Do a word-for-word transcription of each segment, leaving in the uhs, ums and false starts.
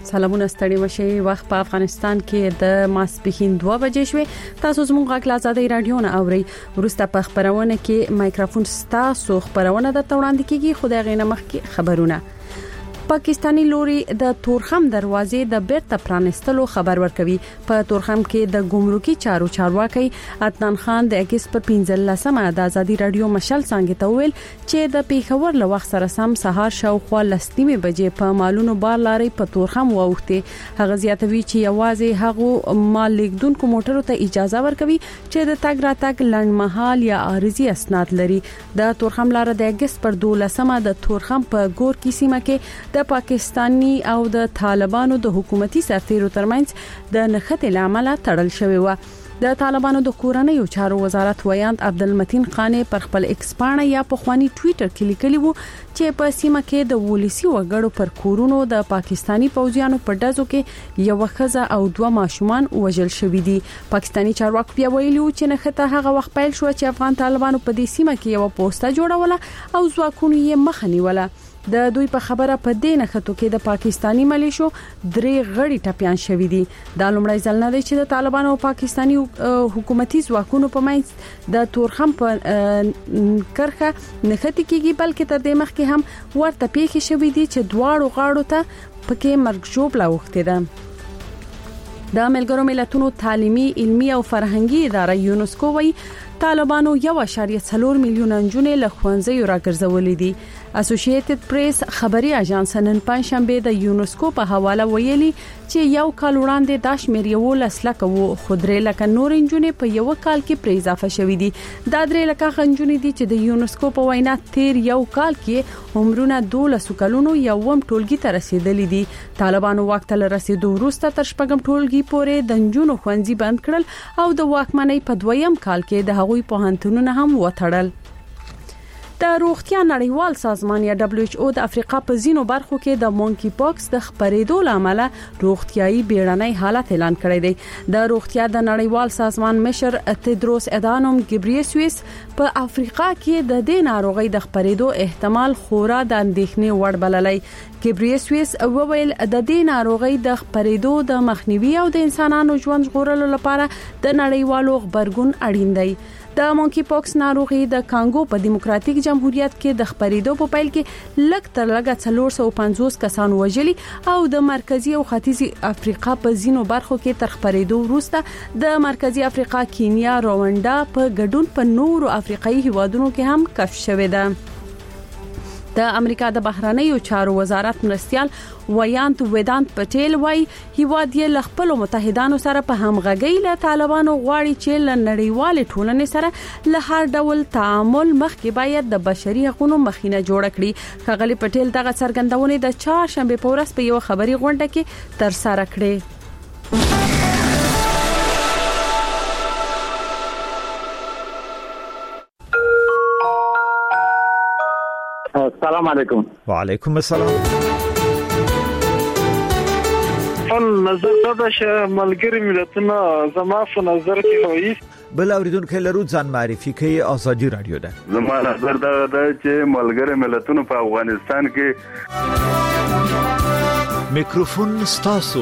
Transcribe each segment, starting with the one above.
سلامونه ستړي مشه وخت په افغانستان کې د ماسپښین دوه بجې شوې. تاسو زموږ غږ له آزادۍ رادیو نه اورئ. ورسته په خبرونه کې مایکروفون ستاسو خبرونه د وړاندې کیږي. خدای غینه مخ کې خبرونه. پاکستانی لوري د تورخم دروازې د بیرته پرانستلو خبر ورکوي. په تورخم کې د ګمرکي چارو چارواکي عدنان خان د اگست په پنځلسمه د آزادۍ رادیو مشال څنګه ته ویل چې د پیښور له وخت سره سم سهار شاوخوا لسنیمه بجې په مالونو بار لاري په تورخم واوخته. هغه زیاتوي چې یوازې هغه مال لیکدونکو موټرو ته اجازه ورکوي چې د تګ راتګ لنډمهال یا عارضي اسناد لري. د تورخم لار د اگست پر دولسمه د تورخم په ګور کې سیمه کې د پاکستانی او د طالبانو د حکومتي سرتیرو ترمنځ د نښتې لامل تړل شوی و. د طالبانو د کورنیو چارو وزارت ویاند عبدالمتین خان پر خپل ایکس پاڼه یا په خواني ټوئیټر کې لیکلی وو چې په سیمه کې د ولسی وګړو پر کورونو د پاکستانی پوځیانو په دزو کې یو ښځه او دوه ماشومان وژل شوی دي. پاکستانی چارواکي بیا ویلي چې نښته هغه وخت پیل شو چې افغان طالبانو په دې سیمه کې یو پوسټه جوړوله او ځواکونو یې مخ نیوله. د دوی په خبره په دې نښتو کې د پاکستانی ملیشو درې غړي ټپيان شوی دي. دا لومړی ځل نه دی چې د طالبانو او پاکستانی حکومتي ځواکونو په منځ د تورخم په کرخه نښتې کېږي، بلکې تر دې مخکې هم ورته پیښې شوې دي چې دواړو غاړو ته پکې مرګ ژوبله وخته ده. د ملګرو ملتونو تعلیمي، علمي او فرهنګي اداره یونسکو وایي طالبانو یو اشاریه څلور میلیون انجونې له ښوونځیو راګرځولې دي. اسوسییټډ پریس خبري اژانس نن پنځشنبه د یونسکو په حواله ویلي چې یو کال وړاندې د شمیر یو لسلکه وو، خو درې لکه نور انجونې په یو کال کې پرې اضافه شوې دي. دا درې لکه انجونې دي چې د یونسکو په وینا تیر یو کال کې عمرونه دولس کلونو یوم ټولګي ته رسیدلې دي. طالبانو وخت له رسیدو وروسته تر شپږم ټولګي پورې د انجونو ښوونځي بند کړل او د واکمنۍ په دویم کال کې د هغوی پوهنتونونه هم وټړل. د روغتیا نړیوال سازمان یا دبليو ایچ او د افریقا په ځینو برخو کې د مونکی پاکس د خپرېدو لامل روغتیاي بیړنۍ حالت اعلان کړی دی. د روغتیا د نړیوال سازمان مشر تدروس ادانوم ګبریسوس په افریقا کې د دې ناروغي د خپرېدو احتمال خورا د اندېښنې وړ بللی. ګبریسوس وویل د دې ناروغي د خپرېدو د مخنیوي او د انسانانو ژوند ژغورلو لپاره د نړیوالو خبرګون اړین دی. د مونکی پاکس ناروغي د کانګو په دیموکراتیک جمهوریت کې د خپرېدو په پیل کې لږ تر لږه څلور سوه پنځوس کسان وژلي او د مرکزی او ختیځی افریقا په ځینو برخو کې تر خپرېدو وروسته د مرکزی افریقا، کینیا، رواندا په ګډون په نورو افریقایي هیوادونو کې هم کشف شوې ده. د امریکا د بهرنیو چارو وزارت مرستيال ویانت ویدانت پټیل وای هیواد یې له خپل متحدانو سره په همغږۍ له طالبانو غواړي چې له نړیوال ټولنې سره له هر ډول تعامل مخکې باید د بشري حقوقو مخینه جوړ کړي. ښاغلي پټیل دغه څرګندونه د چهارشنبه په ورځ په یو خبري غونډه کې تر سره کړې. السلام علیکم. وعلیکم السلام. فن نظر دا چې ملګری ملتونه زما په نظر کې وایي بل اوریدونکو لرو ځان معرفي کوي. آزادي رادیو ده. زما نظر دا ده چې ملګری ملتونه په افغانستان کې میکروفون ستاسو.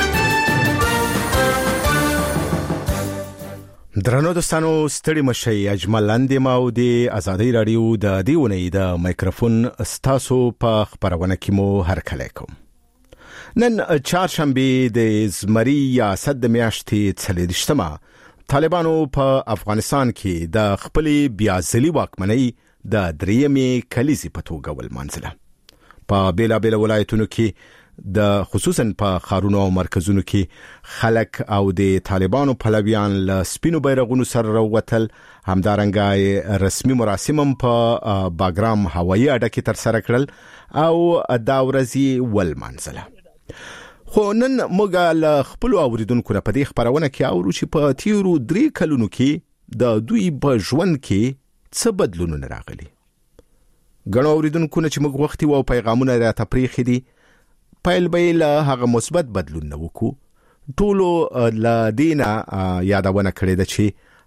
درنو دوستانو ستړي مشي اجمل اندې ما او د آزادۍ رادیو د دیونې د میکروفون ستاسو په خبرونه کې مو هر کله کوم. نن چهارشنبه د زمری یا صد میاشتې څلېدشتمه طالبانو په افغانستان کې د خپل بیازلي واکمنۍ د دریمې کلیزې په توګه ولمانځله. په بیلا بیلا ولایتونو کې د خصوصا په خارونو او مرکزونو کې خلک او د طالبانو پلویان له سپینو بیرغونو سره راوتل. همدارنګه رسمي مراسم په باګرام هوایي اډه کې تر سره کړل او دا ورځ ولمانځله. خو نن موږ له خپل اوریدونکو په دې خبرونه کې اورو چې په تیرو درې کلونو کې د دوی په ژوند کې څه بدلونونه راغلي. ګڼو اوریدونکو چې موږ وختي او پیغامونه راته پریخي دي پیل به له هغه مثبت بدلون نه وکړو. ټولو لا دینه یادونه کړې ده چې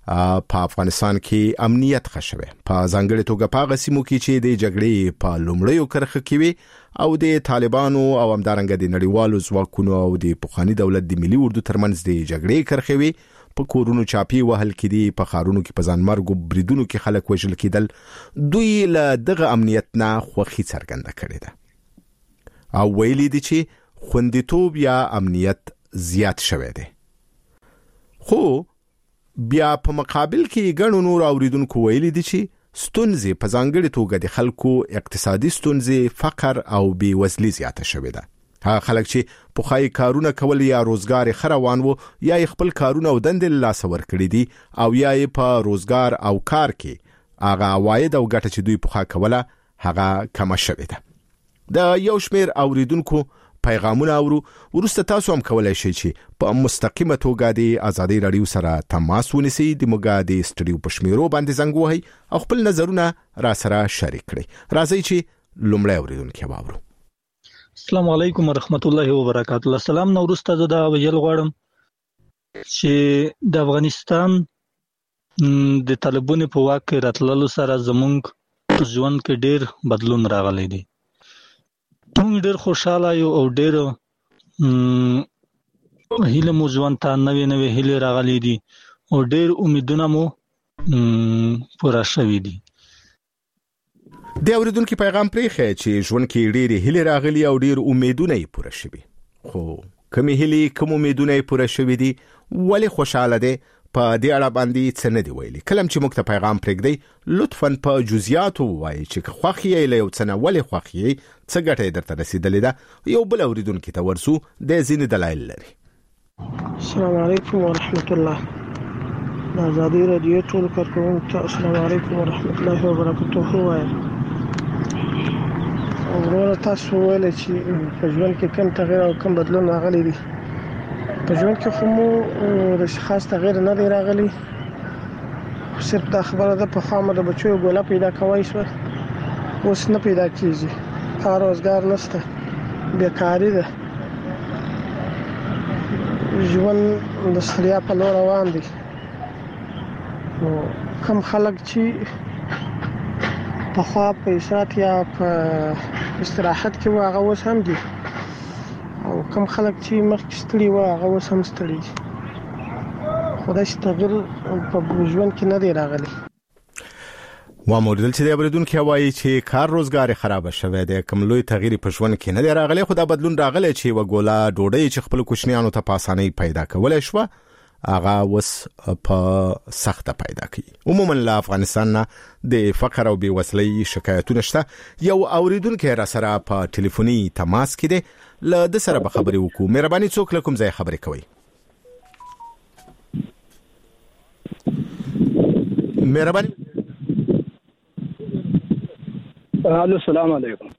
په افغانستان کې امنیت خښوي په ځانګړي توګه په غسیمو کې چې د جګړې په لومړیو کرخه کې وي او د طالبانو او همدارنګه د نړیوالو ځواکونو او د پخوانی دولت د ملي اردو ترمنځ د جګړې کرخه وي په کورونو چاپی وهل کې دي په خارونو کې په ځانمرګو بریدونو کې خلک وژل کېدل دوی له دغه امنیت نه خوښي څرګنده کړې ده او ویلي دي چې خوندیتوب یا امنیت زیات شوی دی خو بیا په مقابل کې ګڼو نور اوریدونکو ویلي دي چې ستونزې په ځانګړي توګه د خلکو اقتصادي ستونزې فقر او بېوزلي زیاته شوې ده هغه خلک چې په خای کارونه کول یا روزګار خروان وو یا خپل کارونه او دندې له لاس ورکړي دي او یا په روزګار او کار کې هغه عواید او ګټه چې دوی په خا کوله هغه کم شوې ده د یو شمیر اوریدونکو پیغامونه اورو ورسته تاسو هم کولای شئ چې په مستقیمه توګه د ازادي رادیو سره تماس ونیسئ د موږ د سټډیو په شمیرو باندې زنګ وهئ او خپل نظرونه را سره شریک کړئ راځئ چې لومړی اوریدونکي واورو السلام علیکم ورحمت الله وبرکاته السلام نو ورسته زه دا ویل غواړم چې د افغانستان د طالبانو په واک راتللو سره زمونږ ژوند کې ډیر بدلون راغلی دی موږ ډېر خوشاله یو او ډېر هیله مو ژوند ته نوې نوې هیله راغلي دي او ډېر امیدونه مو پوره شوي دي د اوریدونکو پیغام پرېښی چې ژوند کې ډېرې هیلې راغلي او ډېر امیدونه یې پوره شوي خو کومې هیلې کوم امیدونه یې پوره شوي دي ولې خوشاله دی په دې اړه باندې څه نه دی ویلي کلم چې موږ ته پیغام پرېږدئ لطفاً په جزئیاتو ووایئ چې خوښ یې له یو څه نه ولې خوښ یې څه ګټه یې درته رسېدلې ده یو بل اوریدونکي ته ورسو د ځینې دلایل لري السلام علیکم ورحمت الله د ازادي رادیو ټول کارکوونکو ته السلام علیکم ورحمت الله وبرکاته وایم ورور تاسو ویل چې په ژوند کې کوم تغیر او کوم بدلون راغلی دی په ژوند کې خو مو د خاص تغیر نه دی راغلی صرف دا خبره ده په خامه د بچو ګوله پیدا کوي شو اوس نه پیدا کیږي کار روزګار نشته بیکاری ده ژوند د ستړیا په لور روان دي نو کوم خلک چې په خوا په اشراط یا په استراحت کې واغه اوس هم دي او کوم خلک چې مخکې ستړي و هغه اوس هم ستړي خدای چې تغیر په ژوند کې نه دی راغلی و موردل چې د اوریدونکو وایي چې کار روزګار خراب شوی دی کوم لوی تغیر په ژوند کې نه دی راغلی خو دا بدلون راغلی چې وګولا ډوډۍ چې خپل کوچنیانو ته په اسانۍ پیدا کولای شو هغه وس په سخته پیدا کی عموما له افغانستان نه د فقر او بېوزلۍ شکایتونه شته یو اوریدونکو را سره په ټلیفوني تماس کې دی له د سره به خبرې وکړو مهرباني څوک له کوم ځای خبرې کوي مهرباني الو السلام علیکم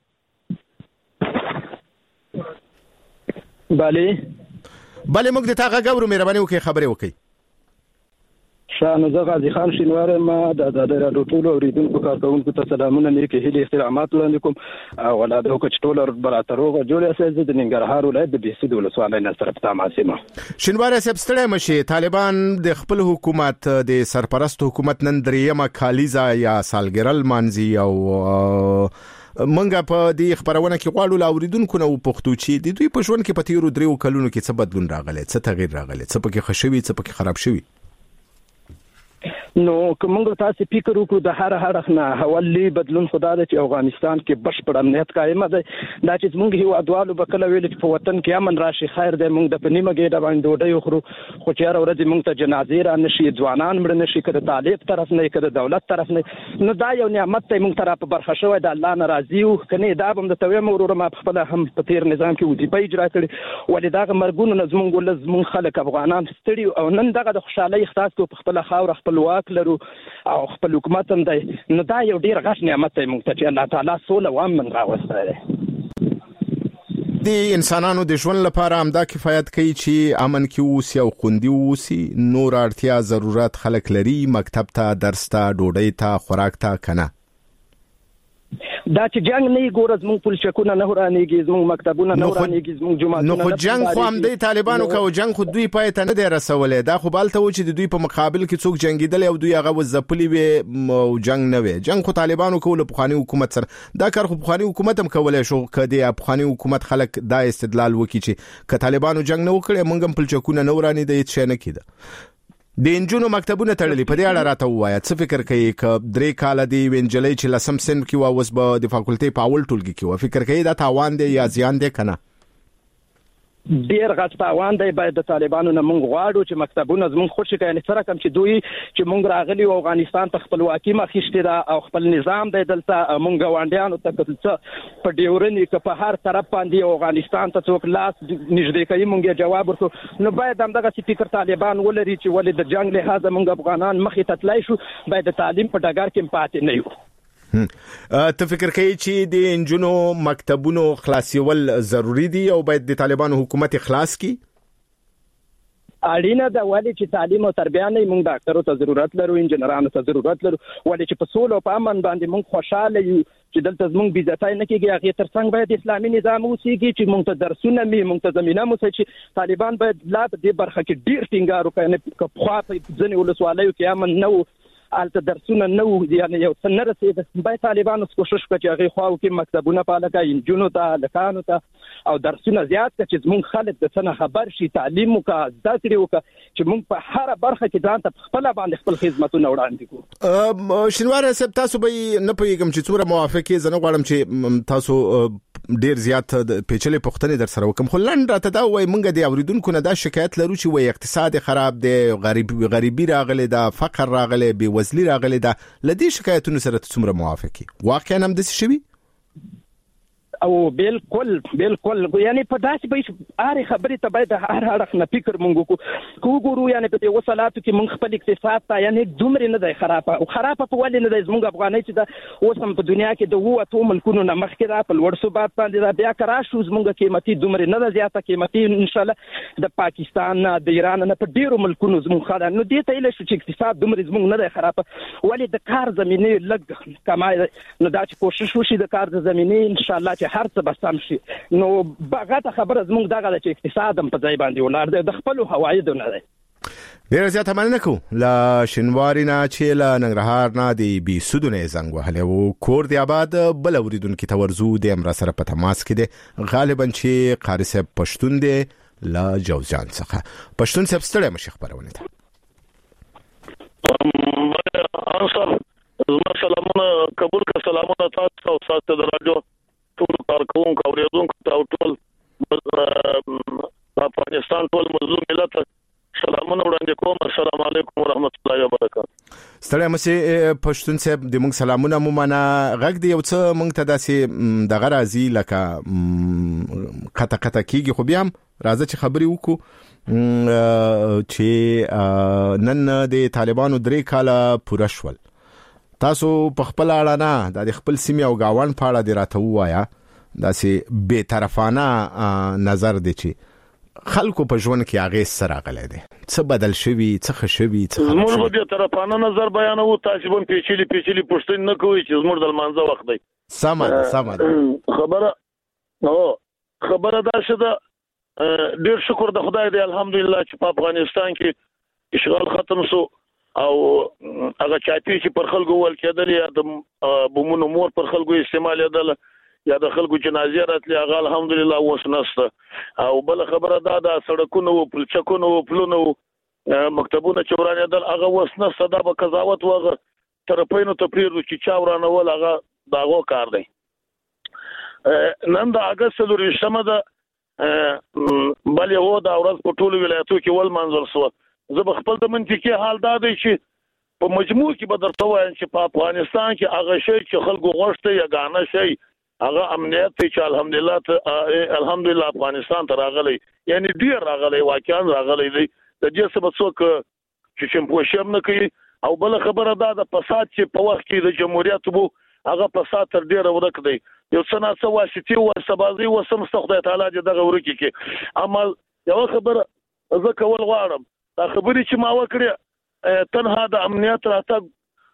بله بله موږ د تاغه غوړو مهرباني وکړئ خبرې وکړئ شانو زه غازی خان شینوار ما د د رادیو ټول اوریدونکو کارکونکو ته سلامونه نیکه هیله احترامات وړاندې کوم او ولاده وکړ ټول براتروغه جوړه سې د ننګرهار ولایت د بيسید ولسوالۍ نه سره تماسمه شینوار صاحب ستړی مشي طالبان د خپل حکومت د سرپرست حکومت نن دریمه کالیزا یا سالګرل مانزي او منګه په دې خبرونه کې غواړو لاوریدونکو نو پښتو چې د دوی په ژوند کې په تیرو دریو کلونو کې څه بدلون راغلی څه تغیر راغلی څه پکې خښوي څه پکې خراب شوي نو کومه تاسو فکر وکړو د هر هر نه حوالی بدلون خدای د افغانستان کې بشپړ امنیت قائم ده دا چې موږ هیو ادوالو بکله ویل چې په وطن کې امن راشي خیر ده موږ د پنیمه ګډه باندې ډوډۍ خورو خو چې هر ورځ موږ ته جنازې را نشي ځوانان مړ نشي کړه طالب طرف نه کړه دولت طرف نه نو دا یو نعمت ته موږ طرف برخه شوی د الله ناراضي او کني دا هم د توې مرور ما خپل هم په تیر نظام کې وظیفه اجرا کړې ولې دا مرګونو نظمون ګول زمون خلک افغانان ستړي او نن دغه د خوشحالي احساس کو په خپل خاور خپل واک لرو او خپل حکومت هم دی نو دا یو ډیر غټ نعمت دی موږ ته چې الله تعالی سوله او امن راوستلی دی د انسانانو د ژوند لپاره همدا کفایت کوي چې امن کې اوسي او خوندي اوسي نور اړتیا ضرورت خلک لري مکتب ته درس ته ډوډۍ ته خوراک ته کنه دا چې جنگ نه ګورز موږ پلچکونه نه ورانېږي زموږ مکتبونه نه ورانېږي زموږ جماعتونه نو خو جنگ خو هم د طالبانو کو جنگ خو دوی پای ته نه دی رسولې دا خو بالته و چې د دوی په مقابل کې څوک جنگیدل او دوی هغه وزپلی وي او جنگ نه وي جنگ خو طالبانو کول په خاني حکومت سره دا کار خو په خاني حکومت هم کولای شو کدي په خاني حکومت خلک دا استدلال وکړي چې ک طالبانو جنگ نه وکړي موږ هم پلچکونه نه ورانې دی څه نه کیده د انجونو مکتبونه تړلې په دې اړه راته وایا څه فکر کوي ک درې کال دی وینجلې چې لسم سن کې و اوس به د فاکولټي په اول ټولګي کې و فکر کوي دا تاوان دی یا زیان دی کنه ډیر غټ تاوان دی باید د طالبانو نه مونږ غواړو چې مکتبونه زمونږ خوشی کوي سره کوم چې دوی چې مونږ راغلي او افغانستان ته خپلواکي مخېشته دا او خپل نظام دی دلته مونږ وانډیانو ته کتل په ډیورنی کې په هر طرف باندې افغانستان ته څوک لاس نږدې کوي مونږ جواب ورکړو نو باید همدغه فکر طالبان ولري چې ولې د جنگ له هغه مونږ افغانان مخې ته تلای شو باید د تعلیم په ډګر کې پاتې نه یو ته فکر کوي چې د انجونو مکتبونو خلاصول ضروری دي او باید د طالبانو حکومت خلاص کی اړینه ده ولې چې تعلیم او تربیه نه موږ ډاکټرو ته ضرورت لرو انجنیرانو ته ضرورت لرو ولې چې په سولو په امن باندې موږ خوشاله یو چې دلته زموږ بیزتای نه کیږي هغه ترڅنګ باید اسلامي نظام اوسېږي چې موږ ته درسونه می موږ ته زمينه مو چې طالبان باید لا دې برخه کې ډیر ټینګار وکړي نه په خوا په ځنې ولسوالیو کې امن نه الته درسونه نو یعنی یو څنګه رسید باید طالبانو کوشش وکړي چې هغه خواو کې مکتبونه پالکا انجونو ته لکانو ته او درسونه زیات کړي چې زموږ خلک د څنګه خبر شي تعلیم وکړي ذکر وکړي چې موږ په هر برخه کې ځان ته خپل باندې خپل خدماتونه وړاندې کوو شنوار صاحب تاسو به نه پوهیږم چې څومره موافقه زنه غواړم چې تاسو ډیر زیات پیچلې پښتنې در سره وکم خو لنډ راته دا وای مونږ د اوریدونکو نه دا شکایت لرو چې وای اقتصاد خراب دی غریب غریبي راغله دا فقر راغله بي وزلي راغله دا لدی شکایتونو سره څومره موافقي واقعا هم د څه شوی او بالکل بالکل یعنی په داسې به هر خبرې ته باید هر اړخ نه فکر مونږ کو کو ګورو یعنی په دې وصلاتو کې مونږ خپل اقتصاد ته یعنی دومره نه دی خراب او خراب په ولې نه دی زموږ افغانۍ چې دا اوس هم په دنیا کې د وو اتو ملکونو نه مخکې را په لوړ ثبات باندې دا بیا کرا شو زموږ قیمتي دومره نه ده زیاته قیمتي ان شاء الله د پاکستان نه د ایران نه په ډیرو ملکونو زموږ خاله نو دې ته ایله شو چې اقتصاد دومره زموږ نه دی خراب ولې د کار زمينه لګ کمای نو دا چې کوشش وشي د کار زمينه ان شاء الله چې هر څه بسام شي نو باغه خبره زموږ دغه چې اقتصاد هم په ځای باندې ولار دی د خپل هوایدو نه دی ډیر زیات مننه کوم لا شنوارینا چې لا ننګرهار نه دی بي سودونه زنګ وهله او کور دی آباد بل اوریدونکو ته ورزو د امر سره په تماس کې دی غالبا چې قاری صاحب پښتون دی لا جوزجان څخه پښتون صاحب ستړي مشي خبرونه ده انصر زما سلامونه قبول کا سلامونه تاسو او تاسو د رادیو ټول کارکونکو اوریدونکو ته ټول افغانستان ټول مظلوم ملت سلامونه وړاندې کوم السلام علیکم ورحمت الله وبرکاته ستړي مشه پښتون صاحب د موږ سلامونه مو معنا غږ دی یو څه موږ ته داسې د غرازي لکه قطه قطه کیږي خو بیا راځي چې خبري وکړو چې نن د طالبانو درې کاله پوره شول تاسو په خپل اړه نه د خپل سیمه او گاوان په اړه دی راته وایا داسې بے طرفانه نظر دی چې خلکو په ژوند کې هغه سره غلې دي څه بدل شوی څه خشوي څه زموږ په دې طرفانه نظر بیانو تاسو هم پیچلي پیچلي پښتون نه کوي چې زموږ د منځه وخت دی سمه سمه خبره نو خبره دا شته ډیر شکر د خدای دی الحمدلله چې په افغانستان کې اشغال ختم شو او هغه چاپی چې پر خلکو ول کېدل یا د بومونو مور پر خلکو استعمال یادل یا د خلکو جنازې راتلې هغه الحمدلله وسنسته او بل خبره دا د سړکونو او پلچکونو او پلونو مکتبونو چورانه دل هغه وسنسته دا به قضاوت وغه طرفینو ته پریرو چې چا ورانه ول هغه داغو کار دی نن د اگست لوريشمه ده بل یو دا ورځ په ټولو ولایتو کې ول منظر سو زه به خپل د منطقي حال دا دی چې په مجموع کې به درته وایم چې په افغانستان کې هغه شی چې خلکو غوښته یا غانه شي هغه امنیت چې الحمدلله الحمدلله افغانستان ته راغلی یعنی ډیر راغلی واقعا راغلی دی د دې سبب څوک چې چم پوښیم نه کوي او بل خبره دا د فساد چې په وخت کې د جمهوریت وو هغه فساد تر ډیره ورک دی یو څه نه څه واسطي او سبازي او سم خدای تعالی دې دغه ورکی کې اما یو خبره زه کول غواړم دا خبرې چې ما وکړه تنها د امنیت راته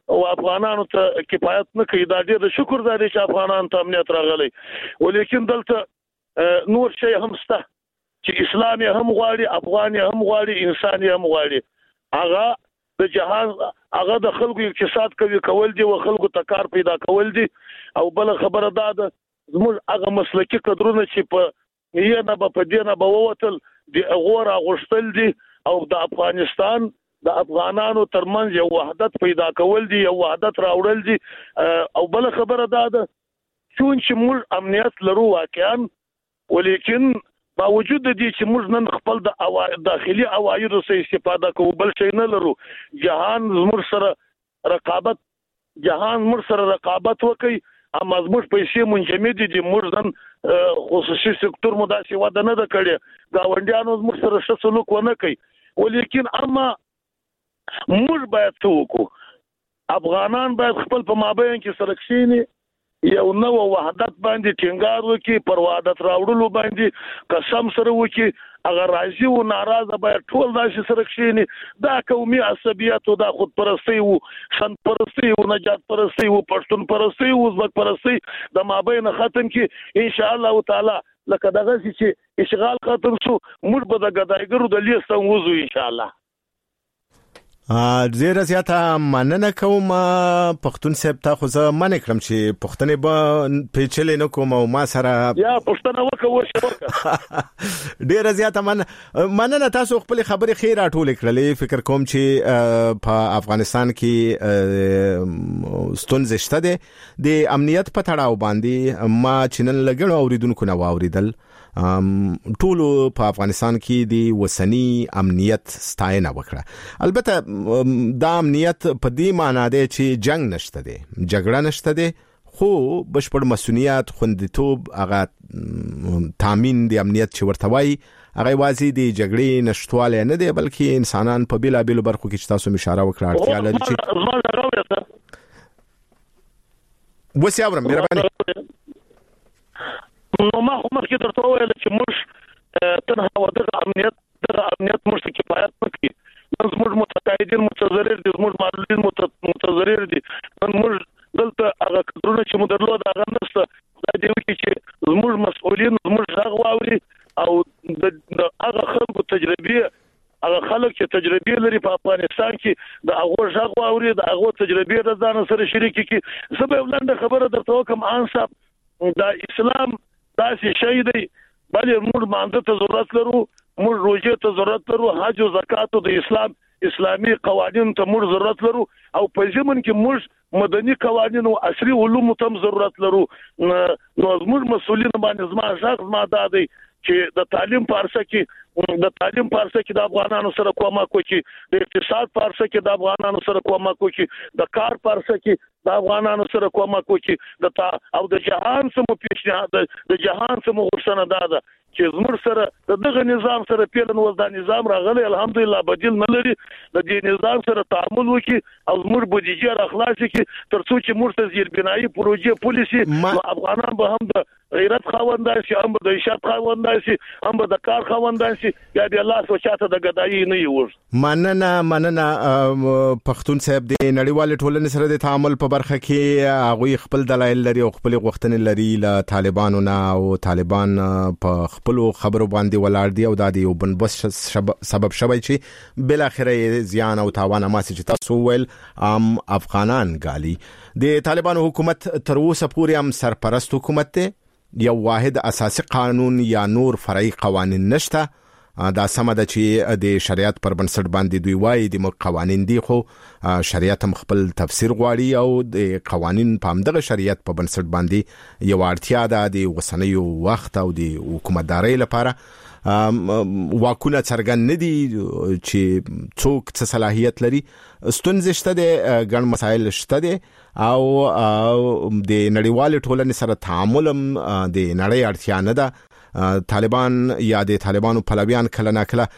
او افغانانو ته کفایت نه کوي. دا ډېر د شکر دی چې افغانان ته امنیت راغلی، ولیکن دلته نور شی هم شته چې اسلام هم غواړي، افغان هم غواړي، انسان هم غواړي. هغه د جهان هغه د خلکو اقتصاد کوي کول دي او خلکو ته کار پیدا کول دي. او بل خبره ده د زموږ هغه مسلکي کډرونه چې په یې نه په دې نه به ووتل د غوړه غوښتل دي او د افغانستان د افغانانو ترمنځ یو وحدت پیدا کول دي، یو وحدت راوړل دي. او بل خبره ده چې موږ امنیت لرو واقعا، ولیکن باوجود دې چې موږ نن خپل د داخلي عوایدو څخه استفاده کوو، بل شي نه لرو. جهان زموږ سره رقابت جهان موږ سره رقابت وکړي، اما زموږ پیسې منجمد دي. موږ نن خصوصي سکتور مو داسې وده نه ده کړې، ګاونډیانو زموږ سره ښه سلوک ونه کوي. ولیکن اما موږ باید څه وکړو؟ افغانان باید خپل په مابین کې سره کښېني، یو نو وحدت باندې ټینګار وکړي، پر وحدت راوړلو باندې قسم سره وکړي. هغه راضي او ناراضه باید ټول داسې سره کښېني. دا قومي عصبیت او دا خودپرستي او سند پرستي او نجات پرستي او پښتون پرستي او ازبک پرستي د مابین ختم کړي ان شاء الله تعالی. لکه دغه چې اشغال ختم شو، موږ به د ګدایګرو د لیست وځو ان شاء الله. ډیره زیاته مننه کوم پښتون صاحب. ته خو زه منې کړم چې پښتنې به پیچلې نه کوم او ما سره یا پښتنه وکړو. ډیره زیاته مننه. تاسو خپل خبرې خیر راټولې کړلې. فکر کوم چې په افغانستان کې ستونزې شته دي د امنیت په تړاو باندې. ما چې نن لګړو اوریدونکو نه واوریدل ټول په افغانستان کې د وسنی امنیت ستاینه وکړه. البته دا امنیت په دې معنی دی چې جنگ نشته دی، جګړه نشته دی، خو بشپړ مسؤلیت، خوندیتوب، هغه تامین د امنیت چې ورته وایي هغه واځي د جګړې نشټواله نه دی، بلکې انسانان په بیلا بیلو برخو کې چې تاسو اشاره وکړه اړتیا لري چې وسی اورم مهرباني. نو ما خو مخکې درته وویل چې موږ تنها ودغه امنیت دغه امنیت موږ ته کفایت نه کوي. نن زموږ متقاعدین متضرر دي، زموږ معلولین متضرر دي. نن موږ دلته هغه کډرونه چې مو درلود هغه نشته. خدای دې وکړي چې زموږ مسؤلین زموږ غږ واوري او د هغه خلکو تجربې، هغه خلک چې تجربې لري په افغانستان کې د هغه غږ واوري، د هغه تجربې د ځان سره شریک کړي. زه به ولنده خبره درته وکم. ان صاحب دا اسلام داسې شی دی، بلې موږ مانځه ته ضرورت لرو، موږ روزه ته ضرورت لرو، حج او زکات د اسلام اسلامي قوانین ته موږ ضرورت لرو، او په ځمن کې موږ مدني قوانین او عصري علوم ته ضرورت لرو. نو زموږ مسؤلین باندې زما ځخ ما دادي چې د تعلیم پارسه کې د تعلیم پارسه کې د افغانانو سره کومک وکړي، د اقتصاد پارسه کې د افغانانو سره کومک وکړي، د کار پارسه کې د افغانانو سره کومک وکړي، د او د جهان سمو پیشنهاد د جهان سمو غوښتنه ده چې زموږ سره دغه نظام سره پیلن وز د نظام راغلی الحمدلله بدیل نه لري. د دې نظام سره تعامل وکړي او زموږ بودیجه راخلاص کړي ترڅو چې موږ ته زیربنایي پروژې پالیسي افغانان به هم د غیرت خاوندان شي، هم د عشت خاوندان شي، هم د کار خاوندان شي. یا دې الله سوچاته د ګدایي نه یور. مننه مننه پښتون صاحب. د نړیوال ټولنې سره د تعامل په برخه کې هغه خپل دلایل لري او خپل غوښتنې لري له طالبانو نه، او طالبان په خپل خبرو باندې ولاړ دي او دا دی وبنبس سبب شوی چې بل اخره زیان او تاوان ما چې تاسو ویل ام افغانان غالي. د طالبانو حکومت تر اوسه پورې هم سرپرست حکومت دی، یو واحد اساسي قانون یا نور فرعي قوانين نشته. دا سم ده چې د شریعت پر بنسټ باندې دوی وایي د قوانين دي، خو شریعت هم خپل تفسیر غواړي او د قوانين په همدغه شریعت په بنسټ باندې یو اړتیا ده د وسنیو وخت او د حکومتداري لپاره. واکونه څرګند نه دي چې څوک څه صلاحیت لري. ستونزې شته دي، ګڼ مسایل شته دي، او د نړیوال ټولنې سره تعامل هم د نړۍ اړتیا نه ده. طالبان یا د طالبانو پلویان کله نه کله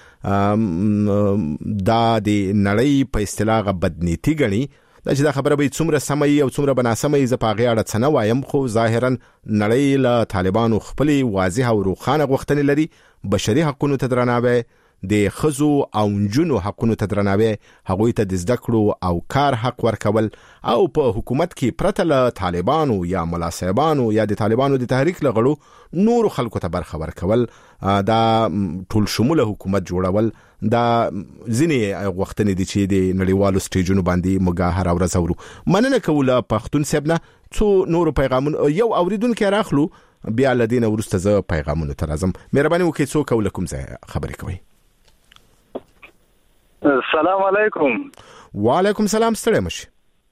دا د نړۍ په اصطلاح بدنیتی غني. دا چې دا خبره به څومره سمي او څومره بناسمي ز په غیاړه څنګه وایم، خو ظاهرا نړۍ له طالبانو خپل واضح او روښانه غوښتنې لري. بشري حقوقو ته درناوی، د خزو او جنو حقونو ته درناوی، هغوی ته د زده کړو او کار حق ورکول، او په حکومت کې پرته له طالبانو یا ملا صاحبانو یا د طالبانو د تحریک لغړو نور خلکو ته برخه ورکول، دا ټول شموله حکومت جوړول، دا ځینې وختونه دي چې د نړیوالو سټیجونو باندې موږ هر ورځ اورو. مننه کوله پښتون صاحب نه. څو نور پیغامونه یو اوریدونکو راخلو، بیا لدین ورسته ز پیغامونه تر ازم. مهرباني وکړئ څوک ولکم زه خبرې کوي. السلام علیکم. وعلیکم السلام. ستړي مشه.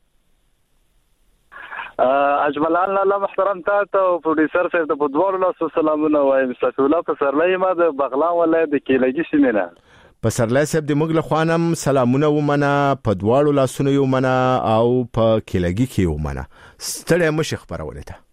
اجملان الله محترم تاسو او پروډوسر صاحب ته په دوه لاسو سلامونه وایم. استغفر الله په سرلې ما د بغلان ولایت د کیلګي سیمه نه په سرلې صاحب د موږ له خوانم سلامونه ومنه، په دواړو لاسونو یو منه او په کیلګي کې ومنه. ستړي مشه خبرونه ته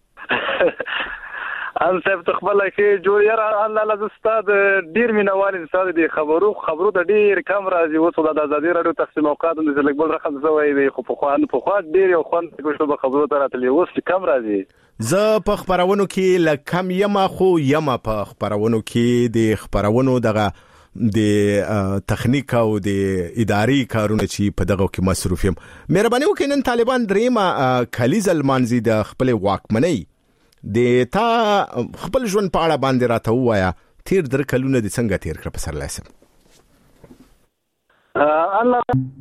ان صاحب تخبل کې جوړ یار الله الله استاد ډیر مینوال استاد دی خبرو خبرو د ډیر کم راځي وڅو د آزادي رادیو تقسیم اوقات د لګ بل رقم زوي دی خو په خوان په خوا ډیر یو خوان کوشش به خبرو ته راتلی اوس کم راځي. زه په خبرونو کې لکم یما خو یما په خبرونو کې د خبرونو دغه د تخنیک او د اداري کارونه چې په دغه کې مصروف یم. مهرباني وکړئ نن طالبان دریمه کلیزه المانزي د خپل واکمنۍ د تا خپل ژوند په اړه باندې راته وایا. تیر در کلونه د څنګه تیر کړ په سر لاسم؟ الله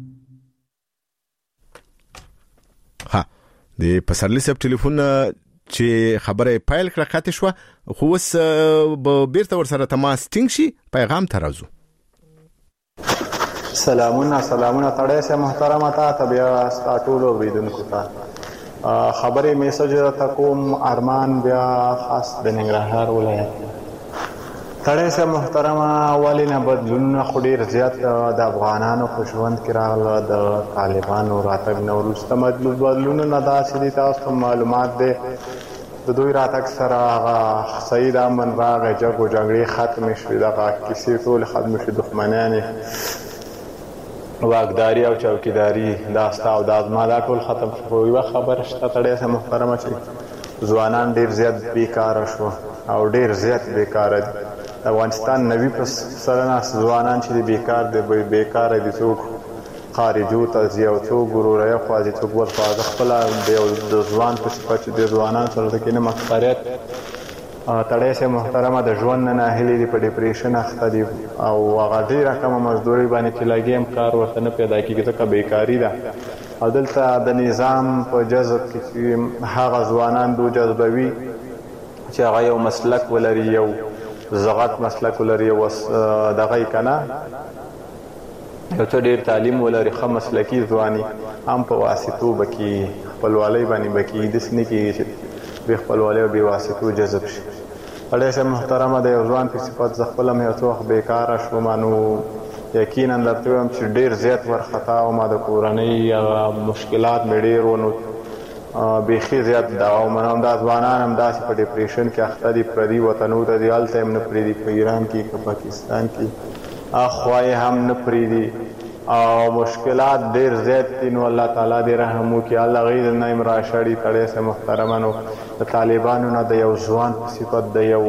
ها د پسرلی سب ټلیفون چې خبره پایل کړه قطع شو، خو وس به بیرته ور سره تماس ټینګ شي. پیغام ترازو. سلامونه سلامونه تړای سه محترمه تا تبیا ستاټولو وریدونکو ته خبرې میسج راته کوم. ارمان بیا خاص د ننګرهار ولایت تړای سه محترمه. ولینه بدلونونه خو ډیر زیات د افغانانو په ژوند کې راغله. د طالبانو راتګ نه وروسته بدلونونه نه داسې دي، تاسو معلومات دي د دوی راتګ سره هغه سید امن راغی، جګ و جګړې ختمې شوې، دغه کیسې ټولې ختمې شوې، دښمنیانې واګداري او چوکیداری دا ستا او دا زما دا ټول ختم شو. یوه خبره شته تړی سه محترمه چې ځوانان ډېر زیات بیکاره شو او ډېر زیات بیکاره دي. د افغانستان نوي سلنه ځوانان چې دي بیکار دي، بیکاره دي. څوک خارجو ته ځي او څوک ګروریه خوا ځي، څوک بل خوا. زه خپله د ځوان په صفت چې د ځوانانو سره د کې نه مکفریت تړی سه محترمه د ژوند نه ناهیلې دي، په ډیپریشن اخته دي او هغه ډېره کمه مزدوري باندې چې لګي هم کار ورته نه پیدا کېږي ځکه بیکاري ده. او دلته د نظام په جذب کې چې هغه ځوانان دو جذبوي چې هغه یو مسلک ولري، یو زغت مسلک ولري، یو دغه یې که نه یو څه ډېر تعلیم ولري، ښه مسلکي ځواني هم په واسطو به کې خپلوالۍ باندې به کې داسې نه کېږي چې بې خپلوالۍ او بې واسطو جذب شي. تړی سه محترمه د یو ځوان په صفت زه خپله مې یو څه وخت بیکاره شوم، نو یقینا درته وایم چې ډېر زیات ورخطا وم. د کورنۍ هغه مشکلات مې ډېر و، نو بیخي زیات دعوا ومنم. دا ځوانان هم داسې په ډیپریشن کې اخته دي، پردي وطنو ته دي، هلته هم نه پرېږدي، په ایران کې که پاکستان کې اخوا یې هم نه پرېږدي او مشکلات ډېر زیات دي. نو الله تعالی دې رحم وکړي، الله هغوی نه هم راشړي. تړی سه محترمه نو د طالبانو نه د یو ځوان په صفت د یو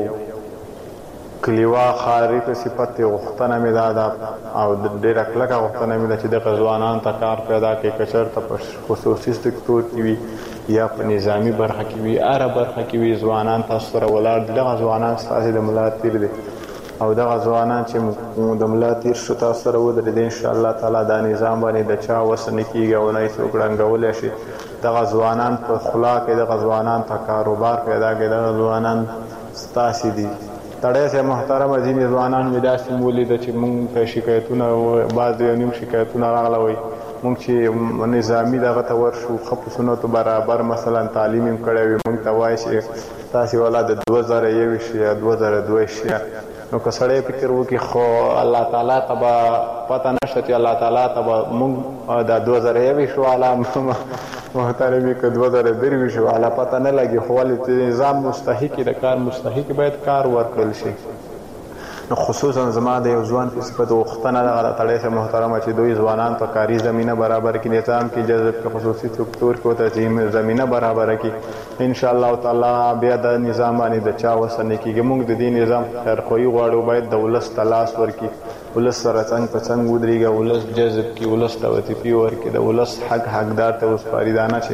کلیوا خاري په صفت غوښتنه مې دا ده او ډېره کلکه غوښتنه مې ده چې دغه ځوانانو ته کار پیدا کړي، که چېرته په خصوصي سکتور کې وي یا په نظامي برخه کې وي، هره برخه کې وي، ځوانان تاسو سره ولاړ دي. دغه ځوانان ستاسې د ملا تیر دي او دغه ځوانان چې د ملا تیر شو تاسو سره ودرېدي، انشاءالله تعالی دا نظام باندې د چا وس نه کېږي او نه یې څوک ړنګولی شي. دغه ځوانان په خلا کې دغه ځوانان ته کاروبار پیدا کړي، دغه ځوانان ستاسې دي. تړی سه محترمه ځینې ځوانان مې داسې ولیده چې مونږ ته شکایتونه بعض یو نیم شکایتونه راغله، وایي مونږ چې نظامي دغه ته ورشو ښه په سنتو برابر مثلا تعلیم هم کړی وي، مونږ ته وایي چې تاسې والا د دوه زره یویشت یا دوه زره دویشت نو که سړی فکر وکړي خو الله تعالی ته به پته نشته چې الله تعالی ته به مونږ د دوه زره یویشت والا محترمي که دوه زره درویشت والا پته نه لګي، خو ولې نظام مستحق د کار مستحق باید کار ورکړل شي. نو خصوصا زما د یو ځوان په صفت غوښتنه دغه د تړی سه محترمه چې دوی ځوانان ته کاري زمینه برابر کړي، نظام کې جذب کړي، خصوصي سکتور کې ورته زمینه برابره کړي. انشاءالله تعالی بیا د نظام باندې د چا وسه نه کېږي. موږ د دې نظام خیرخواهي غواړو، باید د ولس ته لاس ورکړي ولس سره څنګه په څنګه ودرېږي ولس جذب کی ولس ته وظیفې ورکړي د ولس حق حقدار ته وسپاري دا نه چې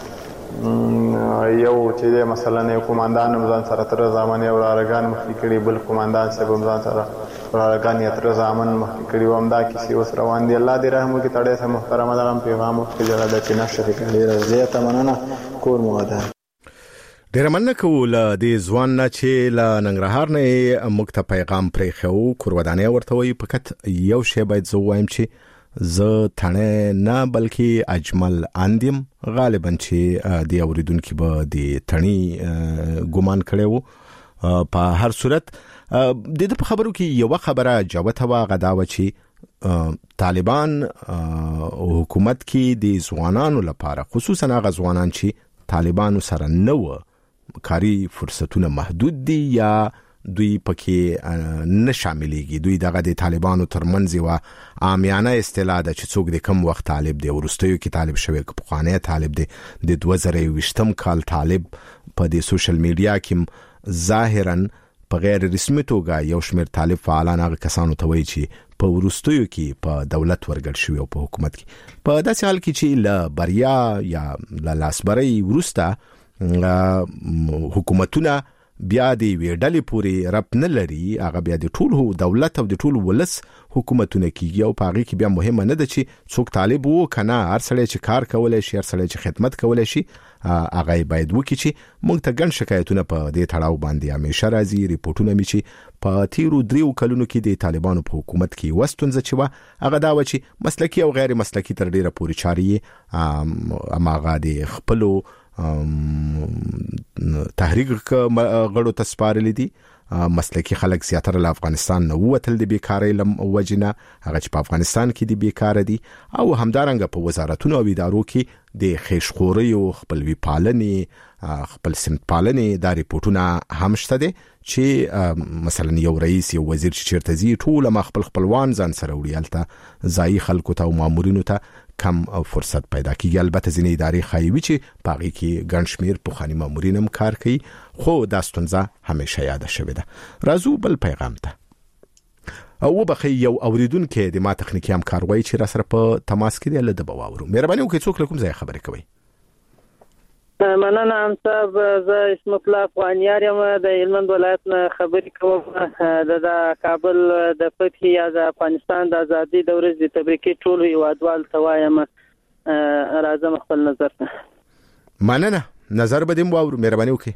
یو چې مثلا یو قوماندان ځان سره تر ځامن یو ورارګان مخکې کړي بل قوماندان صاحب ځان سره ورارګان یې تر ځامن مخکې کړي و همدا کیسې اوس روان دي الله دې رحم وکړي تړې سره محترمه دغه پیغام وکړي جلا د چې نشر کړي ډېره زیاته مننه کور مو ودان ډیر مننه کوله د ځوان نه چې له ننګرهار نه موږ ته پیغام پرې خو کورودانې ورته وي فقط یو شی باید زه وایم چې زه تنه نه بلکې اجمل اندیم غالبا چې د اوریدونکو به د تنی ګمان کړو په هر صورت د دې په خبرو کې یو خبره جوته وا غداوه چې طالبان حکومت کې د ځوانانو لپاره خصوصا هغه ځوانان چې طالبانو سره نه و کاری فرصتونه محدود دي یا دوی پکې نه شاملېږي دوی دغه د طالبانو ترمنځ و عامیانه اصطلاح د چې څوک د کم وخت طالب دی ورستیو کې طالب شوی په خوانه طالب دی د دوه زره ویشتم کال طالب په د سوشل میډیا کې ظاهرا په غیر رسمي توګه یو شمېر طالب فعالان هغه کسانو ته وایي چې په ورستیو کې په دولت ورګړ شوی او په حکومت کې په داسې حال کې چې ل بریا یا ل لاسبري ورسته حکومتونه بیا د ویډلې پوری رب نه لري هغه بیا د ټول دولت او د ټول ولس حکومتونه کیږي او پاغي کې بیا مهمه نه ده چې څوک طالب وو کنه هر سړی چې کار کولای شي هر سړی چې خدمت کولای شي هغه باید وکړي چې موږ ته ګڼ شکایتونه په دې تړاو باندې همیشه راځي ریپورتونه می چې په تیرو دریو کلونو کې د طالبانو په حکومت کې وستونځ چې وا هغه دا و چې مسلکی او غیر مسلکی تر ډیره پوری چاري اماغه د خپلو تحریک غړو تسپارل دي مسلکی خلک زیاتره له افغانستان نه وتل دي بیکاری لم وجنه هغه چې په افغانستان کې دي بیکار دي او همدارنګ په وزارتونو او ادارو کې د خیشخوري او خپلوي پالنې خپل سمت پالنې دا ریپورتونه هم شته دي چې مثلا یو رئیس یو وزیر چې چیرته زی ټول ما خپل خپلوان ځان سره وړيالته ځای خلکو ته او مامورینو ته کم فرصت پیدا کیږي البته ځینې ادارې خایوي چې پاغي کې ګڼ شمیر پوخانی مامورینم کار کوي خو دا ستونزه همیشه یاد شوی ده راځو بل پیغام ته او بخي یو اوریدونکو د ما تخنیکی هم کاروي چې را سره په تماس کې دی له دباورو مهرباني وکړئ څوک کوم ځای خبرې کوي مننه ام صاحب زه اسم الله افغانیار یم د هلمند ولایت نه خبرې کوم د کابل د فتح یا د افغانستان د ازادي د ورځې د تبریکي ټول هیوادوال توایم راځم خپل نظر مننه نظر بدیم واورو مهرباني وکړئ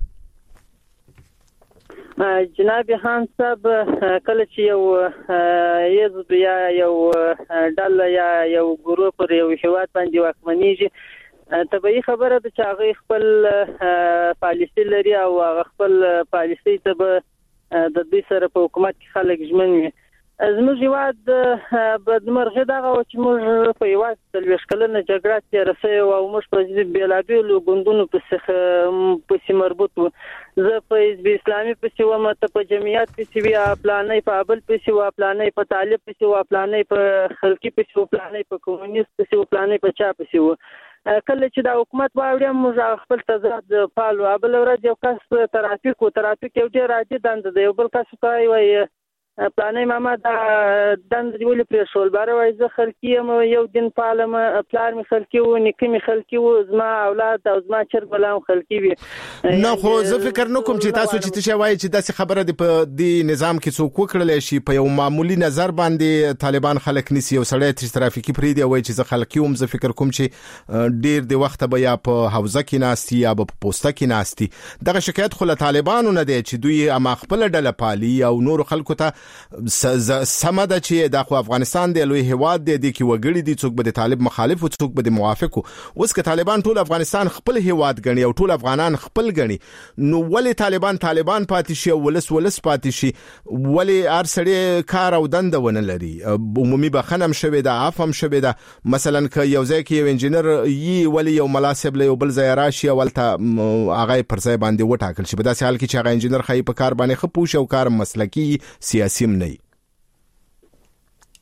جناب خان صاحب کله چې یو حزب یا یو ډله یا یو ګروپ پر یو هیواد باندې واکمنیږي طبيعي خبره ده چې هغه خپل پالیسي لري او هغه خپل پالیسي ته د دې سره په حکومت کې خلک ژمن وي زموږ هیواد بدمرغه دغه چې موږ په هیواد د وشکلنه جګړه تیر سوي او موږ په دې بیلابیلو ګوندونو په څه مربوط وو زه په اسلامي په څه ومه ته په جمعیت په څه وی پلانې په ابل په څه و پلانې په طالب په څه و پلانې په خلکی په څه و پلانې په کمونیست په څه و پلانې په چا په څه و کله چې د حکومت واوړم موږ خپل تضاد پالو ابل ورځ یو کس ترافیک او ترافیک یو ډیر راځي دند دی یو بل کس کوي وای پلانې ماما دا دند دی ولې پر شول بار وای زه خلکی یو دین پالم پلان می خلکی و نیکه می خلکی و زما اولاد او زما چرګ بلام خلکی وي نه خو زه فکر نکوم چې تاسو چې تاسو وایي چې داسې خبره دی په دې نظام کې څوک وکړل شي په یو معمولی نظر باندې طالبان خلک نسی او سړی ترافیکي پری دی وایي چې زه خلکی هم زه فکر کوم چې ډیر دی وخت به یا په حوزه کې ناستي یا په پوسټه کې ناستي دغه شکایت خو له طالبانو نه دی چې دوی اما خپل ډله پالي او نور خلکو ته سمده چې د افغانستان د لوی هواد د دې کې وګړي دي څوک به د طالب مخالف او څوک به د موافق اوس که طالبان ټول افغانستان خپل هواد غني او ټول افغانان خپل غني نو ولې طالبان طالبان پاتې شي او ولس ولس پاتې شي ولې ارسړي کار او دند ونه لري عمومي بخنم شوي د عفم شوي د مثلا ک یو ځای کې یو انجنیر یي ولې یو مناسب له بل ځای راشي ولته هغه پر ځای باندې وټاکل شي په داسې حال کې چې هغه انجنیر خای په کار باندې خپوش او کار مسلکی سیاسي نه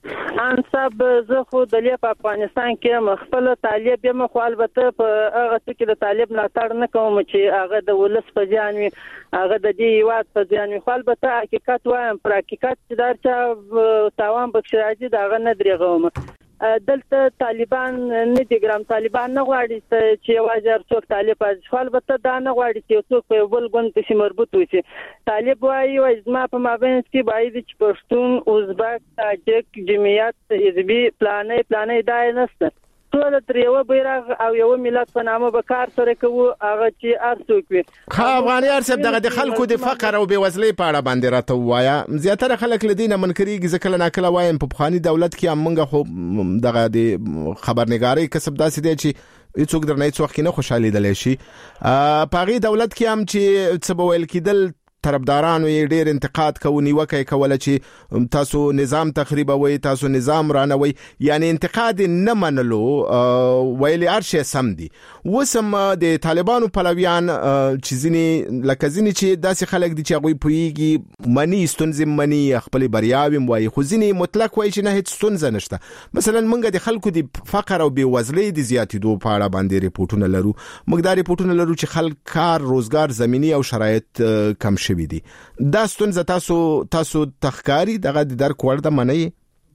خان صاحب زه خو د لې په افغانستان کې مخفل طالب یم، خو البته په هغه څه کې د طالب ملاتړ نه کوم چې هغه د ولس په ځان وي، هغه د دې هیواد په ځان وي، خو البته حقیقت وایم، پر حقیقت چې درچا تاوان پکې راځي دا هغه نه درېغوم. دلته طالبان نه دي ګرام، طالبان نه غواړي چې یوازې څوک طالب پاتې شي، البته دا نه غواړي چې څوک په بل ګوند پسې مربوط وي. طالب وایي وایي زما په مابین کې باید چې پښتون، ازبک، تاجک، جمعیت، حزبي پلانې پلانې دا نشته، ټول تر یو بیرغ او یو ملت په نامه به کار سره کوو، هغه چې ارڅوک وي. ها افغانیار صاحب دغه د خلکو د فقر او بېوزلۍ په اړه باندې راته وایا. زیاتره خلک لدینه منکرېږي، ځکه کله ناکله وایم په پخواني دولت کې موږ خو دغه د خبرنګارۍ کسب داسې دی چې هیڅوک درنه هیڅ وخت نه خوشاله لیدلی شي. په هغې دولت کې هم چې څه به ویل کېدل، طرفدارانو یې ډېر انتقاد کوي، نیوکه یې کوله چې تاسو نظام تخریبوي، تاسو نظام رانوي، یعنی انتقاد نه منلو ویلي هر شی سم دي. اوس هم د طالبانو پلویان چې ځینې لکه ځینې چې داسې خلک دي چې هغوی پوهېږي، مني ستونزې مني، خپلې بریاوې هم وایي، خو ځینې مطلق وایي چې نه هېڅ ستونزه نشته. مثلا موږ د خلکو د فقر او بېوزلۍ د زیاتېدو په اړه باندې ریپورټونه لرو. موږ دا ریپورټونه لرو چې خلک کار، روزګار، زمینی او شرایط کم شوي دي. دا ستونزه تاسو تاسو تخکاری دغه د درک وړ ده، منئ؟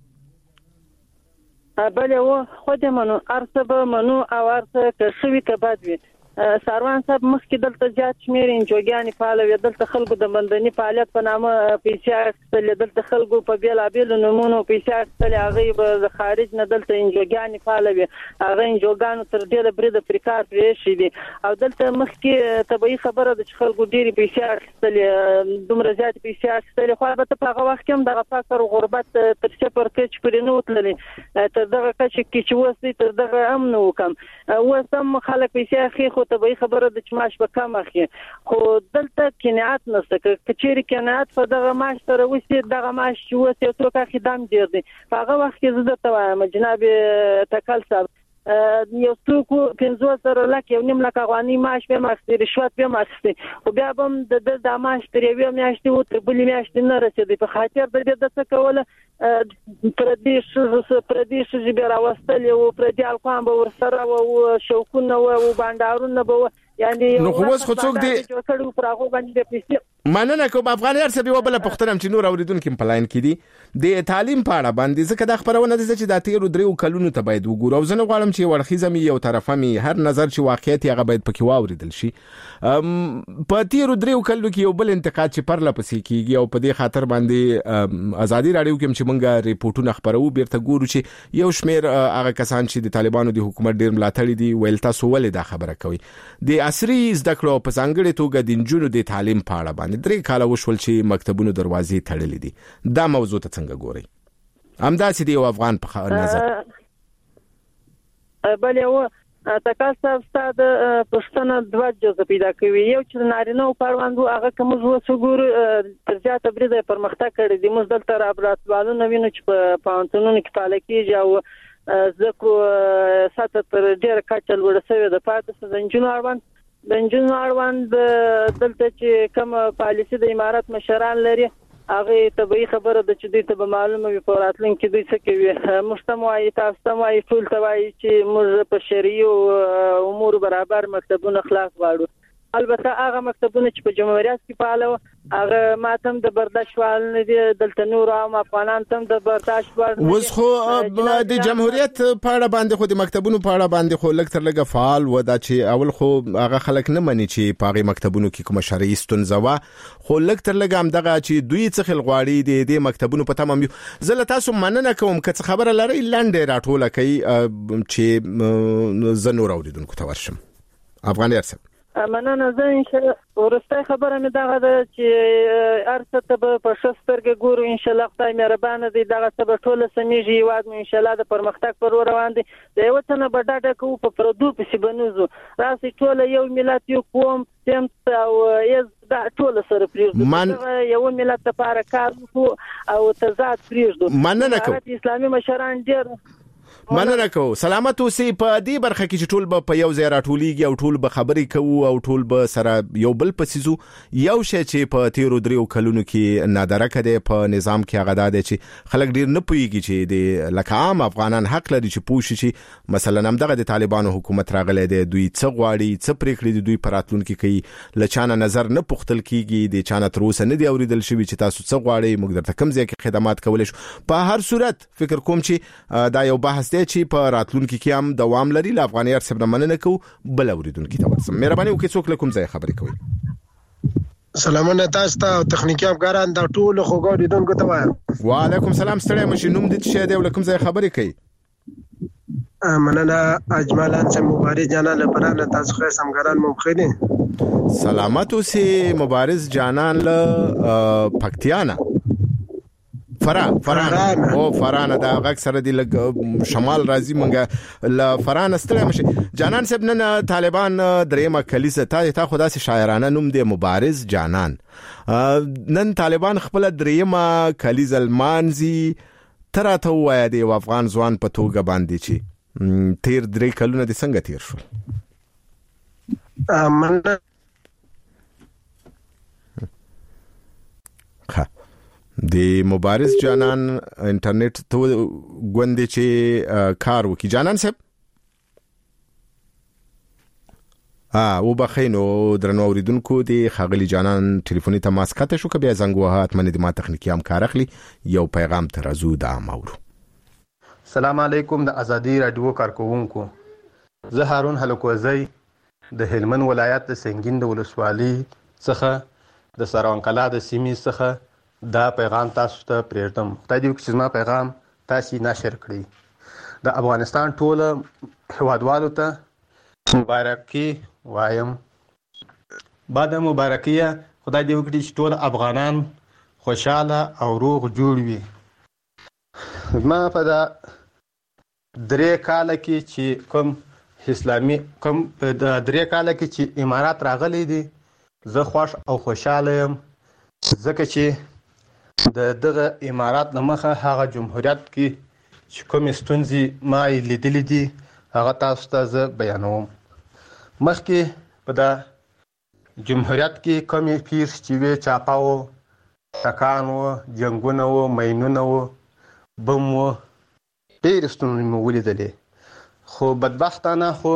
بله و خود منو ارڅه به منو او ارڅه که شوي که بد وي. ساروان صاحب مخکې دلته زیات شمېر انجوګانې فعاله وې، دلته خلکو د مندني فعالیت په نامه پیسې اخیستلې، دلته خلکو په بېلابېلو نومونو پیسې اخیستلې، هغوی به د خارج نه دلته انجوګانې فعاله وې، هغه انجوګانو تر ډېره بریده پرې کار پرې ایښی دي. او دلته مخکې طبیعي خبره ده چې خلکو ډېرې پیسې اخیستلې، دومره زیاتې پیسې اخیستلې، خو البته په هغه وخت کې هم دغه فقر او غربت تر صفر کچې پورې نه وتللې، تر دغه کچې کې چې اوس دی تر دغه هم نه و کم. اوس هم خلک پیسې اخلي، خو طبیعي خبره ده چې معاش به کم اخلي، خو دلته قناعت نشته. که چېرې قناعت په دغه معاش سره وشي، دغه معاش چې اوس یو څوک اخلي دا هم ډېر دی. په هغه وخت کې زه درته وایم جناب تکل صاحب، یو څوک پنځوس زره لک یو نیم لک افغانۍ معاش به هم اخیستې، رشوت به هم اخیستې، خو بیا به هم د ده دا معاش تر یوې میاشتې و تر بلې میاشتې نه رسېدی. په خاطر د دې ده څه کوله، پردي ښځې پردي ښځې بیا راوستلې وو، پردي القان به ورسره وو، شوقونه وو، بانډارونه به وو، یعنی نو خو اوس خو څوک دی کړو پر هغه باندې د پیسې. مننه کوم افغانیار صاحب، یو بل پوښتنه چې نور اوریدونکو په لاین کې دي د تعلیم په اړه باندې، ځکه دا خبرونه ده چې د تیرو دریو کلونو ته باید وګورو، او زه نه غواړم چې ورخیزه مې یو طرفه مې هر نظر چې واقعیت هغه باید پکې واوریدل شي. په تیرو دریو کلونو کې یو بل انتقاد چې پرله پسې کیږي، او په دې خاطر باندې ازادي راډیو کې چې موږ ریپورټونه خبرو، بیرته ګورو چې یو شمیر هغه کسان چې د طالبانو د حکومت ډیر ملاتړي دي ویل تاسو ولې دا خبره کوي. د عصري زده کړو په ځانګړي توګه د نجونو د تعلیم په اړه باندې درې کاله وشول چې مکتبونو دروازې تړلې دي، دا موضوع ته څنګه ګورئ؟ همداسې دی یو افغان په نظر. بله و تکال صاحب ستا د پښتنه دوه جزه پیدا کوي، یو چې نارینه او پروندو هغه کوم وسو ګور تر زیاته بریده پرمختګ کړی دی. موږ دلته رابراتوالونه وینو چې په پانتونونو کې پاله کېږي او زکو ساته تر ډېر کچل ورسوي د پاتې زنجونو اړوند د نجونو اړوند دلته چې کوم پالیسي د امارات مشران لري، هغه طبيعي خبره ده چې دوی ته معلومه وي په راتلونکي کې دوی څه کوي. مجتمعي تاسو ته وايي ټول ته وايي چې موږ په شرعي او امور برابر مکتبونه خلاص غواړو. البته هغه مکتبونه چې په جمهوریت کې فعال هغه ماتم د برداشت وال نه دي، دلته نور عام افغانان تم د برداشت وال نه. وس خو د جمهوریت په اړه باندې خو د مکتبونو په اړه باندې خو لکتر لګه فعال و دا چې اول خو هغه خلک نه مني چې په هغه مکتبونو کې کوم شرعي ستونزه و، خو لکتر لګه هم دغه چې دوی څه خل غواړي د مکتبونو په تمام زله تاسو مننه کوم که خبره لري لاندې راټوله کوي چې زنور اوریدونکو ته ورشم. افغانیار صاحب مننه. زه ان شاء الله ورسته خبره مې دغه ده چې ارڅه ته په شسترګه ګورو، ان شاء الله خدای مهربان دی، دغه څه به ټول سمېږي، هیواد مو ان شاء الله د پرمختګ پر روان دی. د یو څه نه به ډاډه کوو په پردو پسې بنوزو، راسي ټول یو ملت یو قوم سمت او یز دا ټول سره پریږدو، یو ملت لپاره کار وکړو او تضاد پریږدو. مننه کوم. اسلامي مشران ډېر مننه کوم. سلامت اوسئ. په دې برخه کې چې ټول به په یو ځای راټولېږي او ټول به خبرې کوو او ټول به سره یو بل پسیزو، یو شی چې په تیرو دریو کلونو کې نادرکه دی په نظام کې هغه دی چې خلک ډیر نه پوهیږي چې د لکه عام افغانان حق لري چې پوه شي چې مثلا همدغه د طالبانو حکومت راغلی دی، دوی څه غواړي، څه پریکړې دي دوی په راتلونکي کوي، لچانه نظر نه پوښتل کیږي، د چانه تر اوسه نه دی اوریدل شوی چې تاسو څه غواړئ، موږ درته کوم ځای کې خدمات کولای شو. په هر صورت فکر کوم چې دا یو بحث دی چې په راتلونکي کې هم دوام لري. ل افغاني ارسب مننه کو بل اوریدونکو ته ورسم. مهرباني وکړئ څوک لکم ځای خبرې کوي. سلامونه تاسو ته تخنیکی افګاران د ټولو خوګو لیدونکو ته وایم. وعلیکم السلام. ستړی مشه، نوم دې څه دی ولکم ځای خبرې کوي؟ مننه اجمالان سے مبارز جانان لپاره تاسو خو سمګران مو بخیر. سلامت اوسئ مبارز جانان له پکتیانا فرا فران او فرانه دا غږ سره دی لګ شمال راځي مونږه ل فرانه ستړی مشه. جانان صاحب نن طالبان دریمه کلیسه ته تا خدا سي شاعرانه نوم دی مبارز جانان. نن طالبان خپل دریمه کلیزه المانزي تراته وای دی افغان ځوان په توګه باندې چی تیر درې کلونه د څنګه تیر شو؟ امن ها د مبارز جانان انټرنیټ ته غوندې چې کار وکي. جانان صاحب ها و بخینو درنو اوریدونکو د خغلی جانان ټلیفوني تماس کته شو کبه زنګ وهات من د ما تخنیکی هم کار اخلي. یو پیغام ترازو د امورو. السلام علیکم د ازادي رادیو کارکونکو، زه هارون هلکوزی د هلمند ولایت د سنگین د ولسوالۍ څخه د سرونکلا د سیمې څخه دا پیغام تاسو ته پریږدم. خدای دې وکړي چې زما پیغام تاسو نشر کړئ. د افغانستان ټول هیوادوالو ته مبارکي وایم. بعد مبارکیه خدای دې وکړي چې ټول افغانان خوشاله او روغ جوړ وي. ما په دا درې کال کې چې کوم اسلامي کوم د درې کال کې چې امارات راغلي دي زه خوش او خوشاله یم، ځکه چې د دغه امارات نمخه هغه جمهوریت کې چې کوم ستونزې ما لیدلې دي هغه تاسو ته زه بیانوم. مخکې په دا جمهوریت کې کوم پیر چې وی چاپاو، ټکان و، جنگونه و، مینونه و، بم و، ډېرې ستونزې مې ولیدلې. خو بدبختانه خو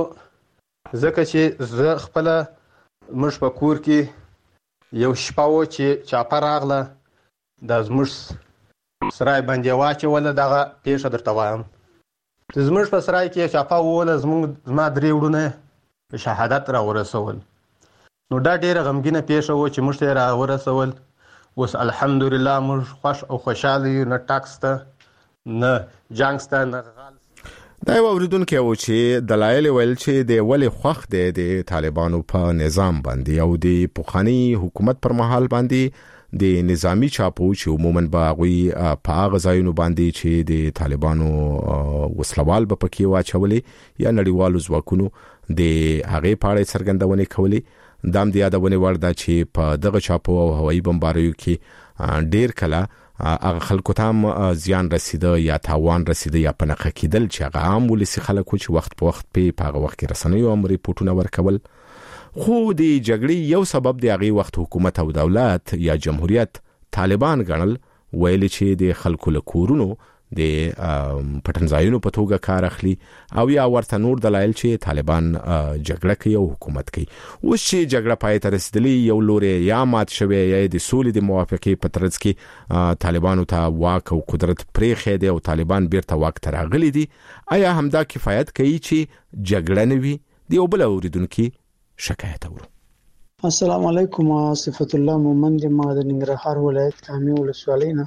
ځکه چې زه خپله موږ په کور کې یو شپه و چې چاپه راغله دا زموږ سرای باندې واچوله. دغه پیښه درته وایم. زموږ په سرای کې چاپه ووله، زموږ زما درې وروڼه شهادت را ورسول. نو دا ډېره غمګینه پیښه و چې موږ ته یې را ورسول. اوس الحمدلله موږ خوش او خوشحاله یو، نه ټاکس ته نه جنګ ته نه غال. دا یو اوریدونکو و چې دلایل ویل چې د ولې خوښ دی د طالبانو په نظام باندې او د پوخانی حکومت پر مهال باندې د نظامی چاپو چې عموما به غوي په هغه ځایونو باندې چې د طالبانو وسلوال به پکې واچولې یا نړیوالو ځواکونو د هغه پاړې څرګندونه کولې. دام د یادونه ورده چې په دغه چاپو او هوایي بمباریو کې ډیر کله هغه خلکو ته زیان رسیده یا تاوان رسیده یا پنهخه کېدل چې هغه عام ولسی خلکو چې وخت په وخت په هغه وخت کې رسنیو هم ریپورتونه ورکول. خو د جګړې یو سبب د هغه وخت حکومت او دولت یا جمهوریت طالبان ګڼل، ویل چې د خلکو له کورونو د پټنځایونو په توګه کار اخلي او یا ورته نور دلایل چې طالبان جګړه کوي او حکومت کوي. اوس چې جګړه پای ته رسیدلې، یو لوري یا مات شوی یا د سولې د موافقې په ترڅ کې طالبانو ته واک او قدرت پرېښی دی او طالبان بیرته واک ته راغلي دي، آیا همدا کفایت کوي چې جګړه نه وي؟ د یو بل اوریدونکي شکایت اورو. السلام علیکم، صفت الله مومند ما د ننګرهار ولایت کامې ولسوالۍ نه.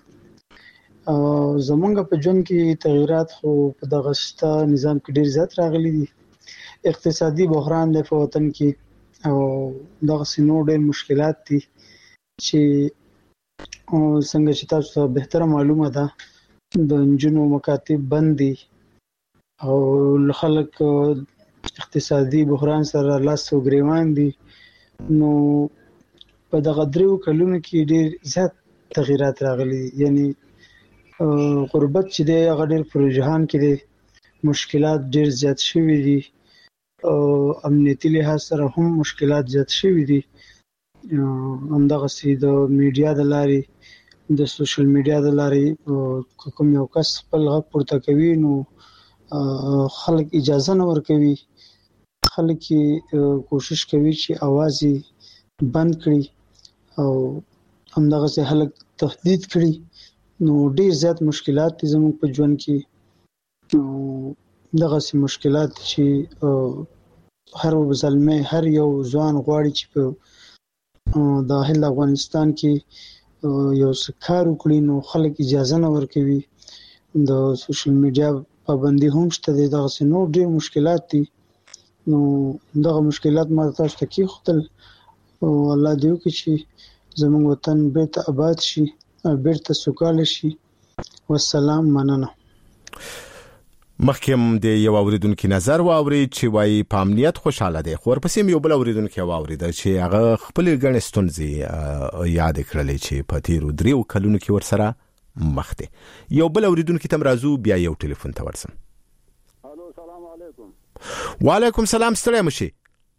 زمونږ په ژوند کې تغیرات خو په دغه شته نظام کې ډیر زیات راغلي دي. اقتصادي بحران دی په وطن کې او دغه سينو ډیر مشکلات دي چې څنګه چې تاسو ته بهتره معلومه ده د نجونو مکاتب بند دي او خلک اقتصادي بحران سره لاس او ګریوان دي. نو په دغه درو کلونو کې ډیر زیات تغیرات راغلي، یعنی غربت چې دی هغه ډېر پر جهان کې دی مشکلات ډیر زیات شوي دي او امنیتي لحاظ سره هم مشکلات زیات شوي دي. همدغسې د میډیا د لارې د سوشل میډیا د لارې کوم یو کس خپل غږ پورته کوي نو خلک اجازه نه ورکوي، خلک کوشش کوي چې اواز یې بند کړي او همدغسې خلک تهدید کړي. نو ډیر زیات مشکلات دي زموږ په ژوند کې. دغسې مشکلات چې هر زلمی هر یو ځوان غواړي چې په داخل افغانستان کې یو څه کار وکړي نو خلک اجازه نه ورکوي. د سوشل میډیا پابندي هم شته دی. دغسې نور ډېر مشکلات دي. نو دغه مشکلات ما تاسو ته کېښودل او الله دې وکړي چې زموږ وطن بیرته آباد شي او بیرته سوکاله شي. والسلام. مننه. مخکې هم د یو اوریدونکي نظر واوري چې وایي په امنیت خوشاله دی، خو ورپسې یو بل اوریدونکي واورېده چې هغه خپلې ګڼې ستونزې یاد کړلې چې په تېرو دریو کلونو کې ورسره مخ دی. یو بل اوریدونکي ته راځو، بیا یو ټلیفون ته ورسم. الو سلام علیکم. وعلیکم سلام. ستړی مشي.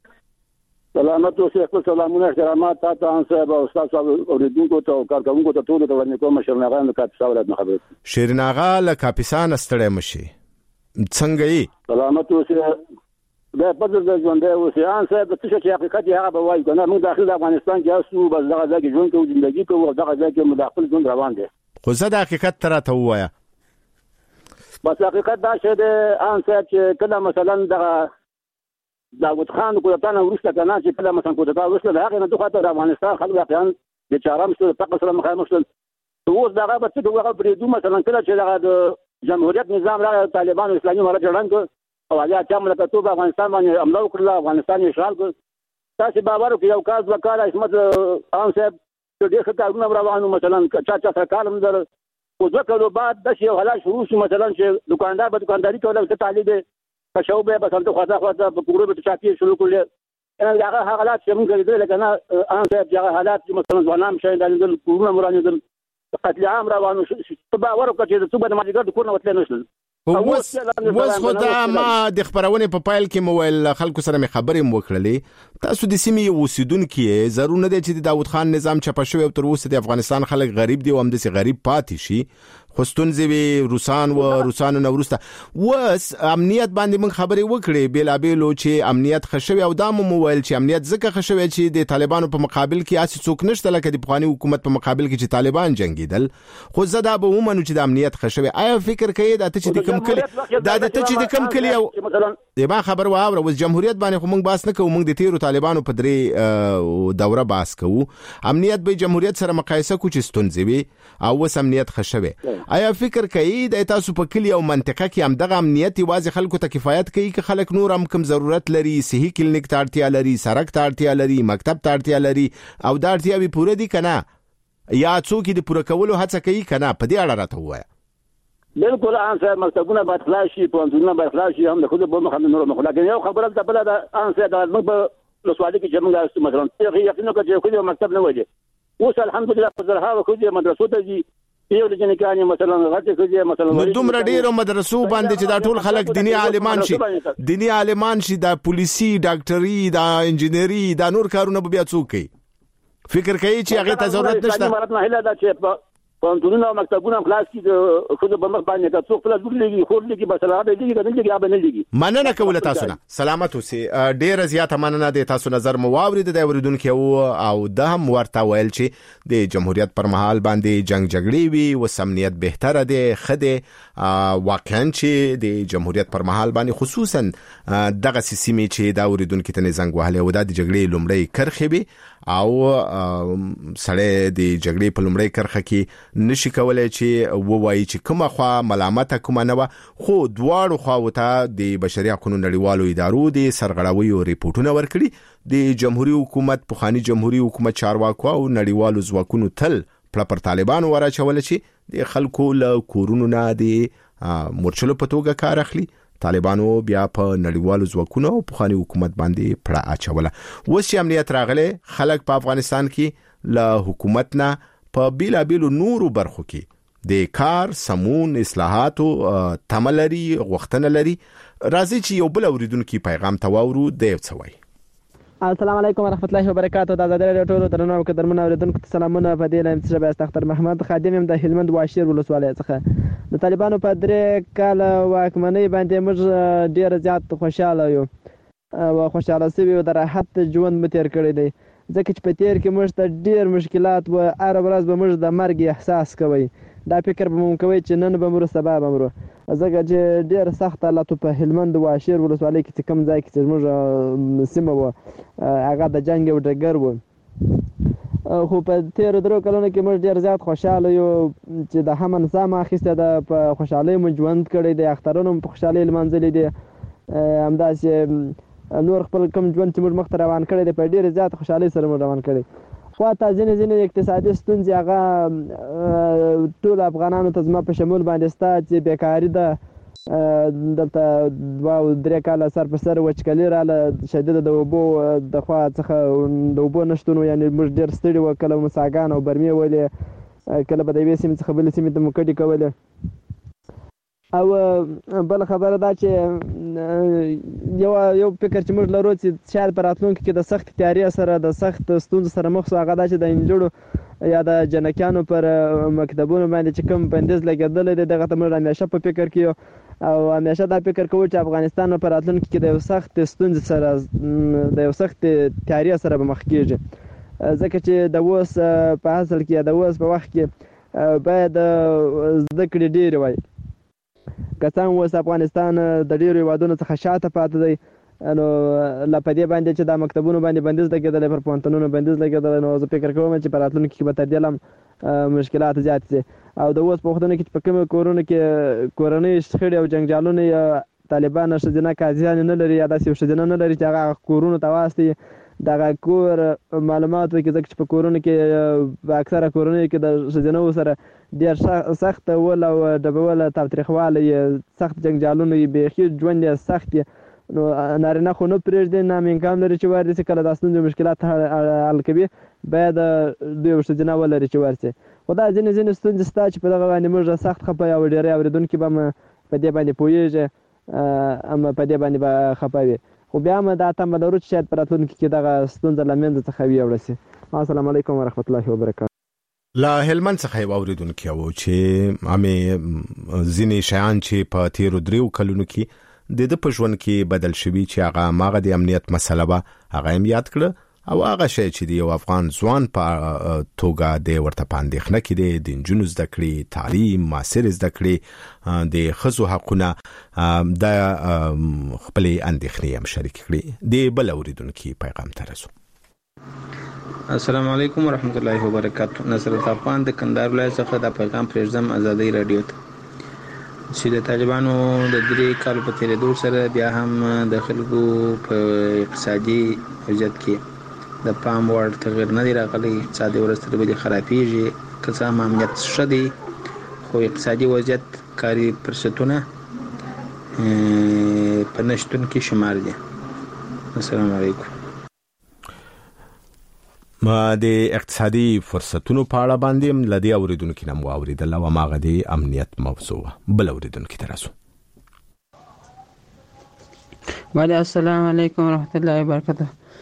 سلامت اوسئ. خپل سلامونه احترامات تا ته ان صاحب او استاد صاحب اوریدونکو ته او کارکوونکو ته ټولو ته ورنه کوم. شیرین آغا د کاپیسا ولایت نه خبرې. شیرین آغا له کاپیسا نه ستړی مشي. څنګه یې؟ سلامت اوسئ. دا په دې ژوند دی اوسئ. ان صاحب د څه چې حقیقت یې هغه به وایي کنه. موږ داخل افغانستان کې اوسو، بس دغه ځای کې ژوند کوو، ژوندۍ کوو، دغه ځای کې مداخل ژوند روان دی. خو زه د حقیقت تر ته وایا. بس حقیقت دا شه دی ان صاحب چې کله مثلا دغه داوود خان کو ته نه ورسته کنه چې کله مثلا کو ته ورسته هغه نه دوه ته افغانستان خلک واقعا د چارم سره تقص سره مخامخ شول. اوس دغه به څه دغه پرې دوه مثلا کله چې دغه د جمهوریت نظام راغی، طالبان اسلامي امارت جوړان کو او هغه چې موږ ته په افغانستان باندې حمله وکړه، افغانستان اشغال کو. تاسو باور وکړئ یو کاز وکاله اسمت ان صاحب چې ډېر ښه کارونه روانو مثلا چا چا سره کالم در او ځکه نو بعد د شی حالات شروع شو مثلا چې دکاندار به دکانداري کوله چې طالب کښو به بس انت خواته خواته په کورو به چاپی شروع کړل. ان هغه حالات چې موږ لیدل لکه نه ان صاحب هغه حالات چې مثلا ځوانان شي د کورونه مرانیدل قتل عام روانو په باور وکړي چې څه به د ماجګر د کورونه وتل نشل. اوس اوس خو دا ما د خبرونې په پایل کې مویل خلکو سره مې خبرې وکړلې. تاسو د سیمې اوسیدونکو یې، ضرور نه دی چې د داوود خان نظام چپه شوی او تر اوسه د افغانستان خلک غریب دي او هم داسې غریب پاتې شي. خو ستونزې وي روسان و روسانو نه وروسته. اوس امنیت باندې موږ خبرې وکړې بېلابېلو چې امنیت ښه شوی او دا مو وویل چې امنیت ځکه ښه شوی چې د طالبانو په مقابل کې هسې څوک نشته لکه د پخواني حکومت په مقابل کې چې طالبان جنګېدل. خو زه دا به ومنو چې د امنیت ښه شوی. آیا فکر کوئ دا ته چې د کوم کلي دا د ته چې د کوم کلي او د ما خبر واوره اوس جمهوریت باندې خو موږ باس نه کوو، موږ د تیرو طالبانو په درې دوره باس کوو. امنیت به جمهوریت سره مقایسه کوو چې ستونزې وي او اوس امنیت ښه شوی. آیا فکر کوئ د تاسو په کلی او منطقه کې هم دغه امنیت یوازې خلکو ته کفایت کوي که خلک نور هم کوم ضرورت لري، صحي کلینیک ته اړتیا لري، سړک ته اړتیا لري، مکتب ته اړتیا لري او دا اړتیاوې پوره دي که نه؟ یا څوک د پوره کولو هڅه کوي که نه؟ په دې اړه راته ووایه. بالکل ان صاحب مکتبونه باید خلاص شي، پوهنتونونه باید خلاص شي، هم د ښځو په مخ هم د نورو مخ. لکن یو خبره ده بله ده ان صاحب د موږ په ولسوالۍ کې چې موږ مثلا یقین وکړو چې ښځې مکتب نه وایي. اوس الحمدلله په زرهاوو ښځې مدرسو ته ځي. یو د جنکانې مثلا غټه ښځې مثلا نو دومره ډېرو مدرسو باندې چې دا ټول خلک دیني عالمان شي دیني عالمان شي دا پولیسي، ډاکټري، دا انجینري، دا نور کارونه به بیا څوک کوي؟ فکر کوي چې هغې ته ضرورت نشته؟ امارت نه هیله ده چې پوهنتونونه او مکتبونه هم خلاص کړي د ښځو په مخ باندې که څوک خپله لور لېږي، خور لېږي، بس هغه به لېږي، که نه لېږي هغه به نه لېږي. مننه کوله تاسو نه. سلامت اوسئ. ډېره زیاته مننه د تاسو نظر مو واورېد د اورېدونکي او دا هم ورته ویل چې د جمهوریت پر مهال باندې جنګ جګړې وي، اوس امنیت بهتره دی، ښه دی. واقعا چې د جمهوریت پر مهال باندې خصوصا دغسې سیمې چې دا اورېدونکي ته یې زنګ وهلی و دا د جګړې لومړۍ کرښې وي او سړی د جګړې په لومړۍ کرښه کې نشي کولای چې ووایي چې کومه خوا ملامته کومه نه وه. خو دواړو خواو ته د بشري حقونو نړیوالو ادارو د سرغړاویو ریپورټونه ورکړي. د جمهوري حکومت پخواني جمهوري حکومت چارواکو او نړیوالو ځواکونو تل پړه پر طالبانو وراچوله چې د خلکو له کورونو نه د مورچلو په توګه کار اخلي. طالبانو بیا په نړیوالو ځواکونو او پخواني حکومت باندې پړه اچوله. اوس چې امنیت راغلی خلک په افغانستان کې له حکومت نه په بیلابیلو نورو برخو کې د کار سمون اصلاحات او تملري غوښتنه لري. راځي چې یو بل اوریدونکو پیغام تواورو دی وڅوي. السلام علیکم ورحمت الله وبرکاتہ. د آزادۍ راډیو ټولو درنو قدرمنو اوریدونکو ته سلامونه. په دې لایم چې بیا اختر محمد خادم يم د هلمند واشیر ولسوالۍ څخه. د طالبانو په درې کال واکمنۍ باندې موږ ډیر زیات خوشاله یو او خوشاله سوي او د راحت ژوند مو تیر کړی دی، ځکه چې په تیر کې موږ ته ډیر مشکلات و. هر ورځ به موږ د مرګ احساس کوئ. دا فکر به مو کوي چې نن به مرو سبا به مرو، ځکه چې ډیر سخت حالات په هلمند واشیر ولسوالۍ کې کوم ځای کې چې موږ سیمه و هغه د جنگ او ډګر و. خو په تیر درو کلونو کې موږ ډیر زیات خوشاله یو چې د هم نظام اخیسته د په خوشحالۍ مو ژوند کړی دی، اخترونو په خوشحالۍ لمانځلي دي. همداسې نور خپل کوم ژوند چې موږ مخ ته روان کړی دی په ډیر زیات خوشحالۍ سره موږ روان کړی. خو تا ځینې ځینې اقتصادي ستونزې هغه ټول افغانانو ته زما په شمول باندې ستا چې بیکاري ده، دلته دوه او درې کاله سر په سر وچکالي راغله شدیده د اوبو د خوا څخه د اوبو نشتون، یعنې موږ ډېر ستړي وو، کله مو څاګان او برمې ولې، کله به د یوې سیمې څخه بلې سیمې ته مو کډې کولې. او بل خبره دا چې یو یو فکر چې موږ لرو چې شاید په راتلونکي کې د سخت تیاري سره د سخت ستونزو سره مخ شو، هغه دا چې د نجونو یا د جنکیانو پر مکتبونو باندې چې کوم بندیز لګېدلی دی دغه ته موږ همیشه په فکر کې یو او همیشه دا فکر کوو چې افغانستان په راتلونکي کې د یو سخت ستونزې سره د یو سخت تیاري سره به مخ کېږي، ځکه چې د اوس په اصل کې د اوس په وخت کې باید زده کړې ډېرې وای. که څنګه اوس افغانستان د ډېرو هېوادونو څخه شاته پاتې دی، نو لا په دې باندې چې دا مکتبونو باندې بندیز لګېدلی، پر پوهنتونونو بندیز لګېدلی، نو زه فکر کوم چې په راتلونکي کې به تر دې هم مشکلات زیات شي. او د اوس په وختونو کې چې په کومو کورونو کې کورنۍ شخړې او جنګجالونه یا طالبان ښځینه قاضیان نه لري یا داسې یو ښځینه نه لري چې هغه کورونو ته واستوي دغه کور معلومات وکړي، ځکه چې په کورونو کې په اکثره کورنیو کې د ښځینهو سره ډېر سخت ول او ډبول تاوتریخوالی یې سخت جنګجالونه یې بیخي ژوند یې سخت یې، نو نارینه خو نه پرېږدي، نه امکان لري چې ورسي کله دا ستونزې مشکلات حل کوي، باید دوی ښځینه ولري چې ورسي. خو دا ځینې ځینې ستونزې شته چې په دغه باندې موږ سخت خفه یو، ډېری اورېدونکي به م په دې باندې پوهېږي، اما په دې باندې به خفه وي. خو بیا هم دا تمه لرو چې شاید په راتلونکي کې دغه ستونزه له منځه څخه ویوړه شي. السلام علیکم ورحمت الله وبرکاتہ. لا هلمند څخه یو اوریدونکي وو چې امې ځینې شیان چې په تیرو دریو کلونو کې د د په ژوند کې بدل شوي چې هغه ماغه د امنیت مسله به هغه هم یاد کړه، او هغه شی چې د یو افغان ځوان په توګه د ورته پاندېښنه کې دی د نجونو زده کړې، تعلیم، معاصر زده کړې، د ښځو حقونه، د خپلې اندېښنې هم شریک کړي. د بل اوریدونکي پیغام ته رسو. السلام علیکم ورحمت الله وبرکاتہ. نصرت افغان د کندهار ولایت څخه دا پیغام پرېږدم آزادۍ راډیو ته چې د طالبانو د درې کالو په تېرېدو سره بیا هم د خلکو په اقتصادي وضعیت کې د پام وړ تغیر نه دی راغلی. اقتصادي ورځ تر بلې خرابېږي، که څه هم امنیت ښه دی خو اقتصادي وضعیت کاري فرصتونه په نشتون کې شمار دي. السلام علیکم. ما د اقتصادي فرصتونو په اړه باندې لدی اوریدونکو نم واوریدل او ماغه د امنیت موضوع بل اوریدونکو تراسو. وعلیکم السلام علیکم ورحمت الله وبرکاتہ.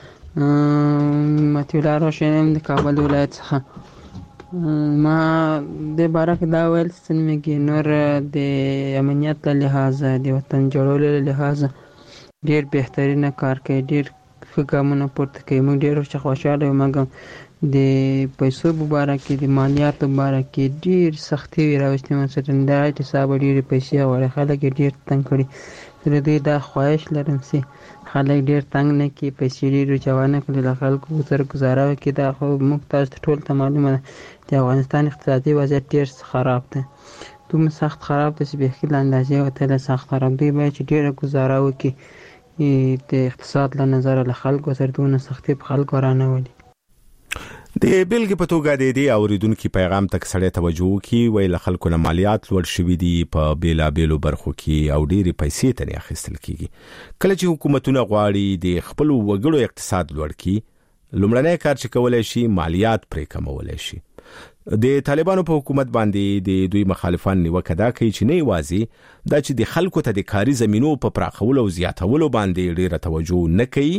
متولا روشنم د کابل ولایت څخه. ما د بارک دا ویل سنمګي نور د امنیت له لحاظه د وطن جوړولو له لحاظه ډیر بهترینه کار کوي، ډیر ګامونه پورته کوي. موږ ډېر ورڅخه خوشحاله یو، مګر د پیسو په باره کې د مالیاتو په باره کې ډېر سختۍ راوستې. مثلا د حسابه ډېرې پیسې غواړي، خلک یې ډېر تنګ کړي. زه دوی دا خواهش لرم چې خلک ډېر تنګ نه کړي، پیسې ډېرې جوا نه کړي، له خلکو سره ګزاره وکړي. دا خو موږ تاسو ته ټولو ته معلومه ده د افغانستان اقتصادي وضعیت ډېر خراب دی، دومره سخت خراب دی چې بیخي له اندازې وتلی سخت خراب دی. باید چې ډېره ګزاره وکړي د اقتصاد له نظره، له خلکو سره دونه سختي په خلکو رانه ولي. د بیلګې په توګه د دې اوریدونکو پیغام تک سړی توجه وکړي، وای له خلکو نه مالیات لوړ شوي دي په بیلا بیلو برخو کې او ډېرې پیسې ته نه اخیستل کیږي. کله چې حکومتونه غواړي د خپل وګړو اقتصاد لوړ کړي لومړنی کار چې کولای شي مالیات پرې کمولای شي. د طالبانو په حکومت باندې د دوی مخالفان نیوکه دا کوي چې نه یوازې دا چې د خلکو ته د کاري زمینو په پراخولو او زیاتولو باندې ډیره توجه نه کوي،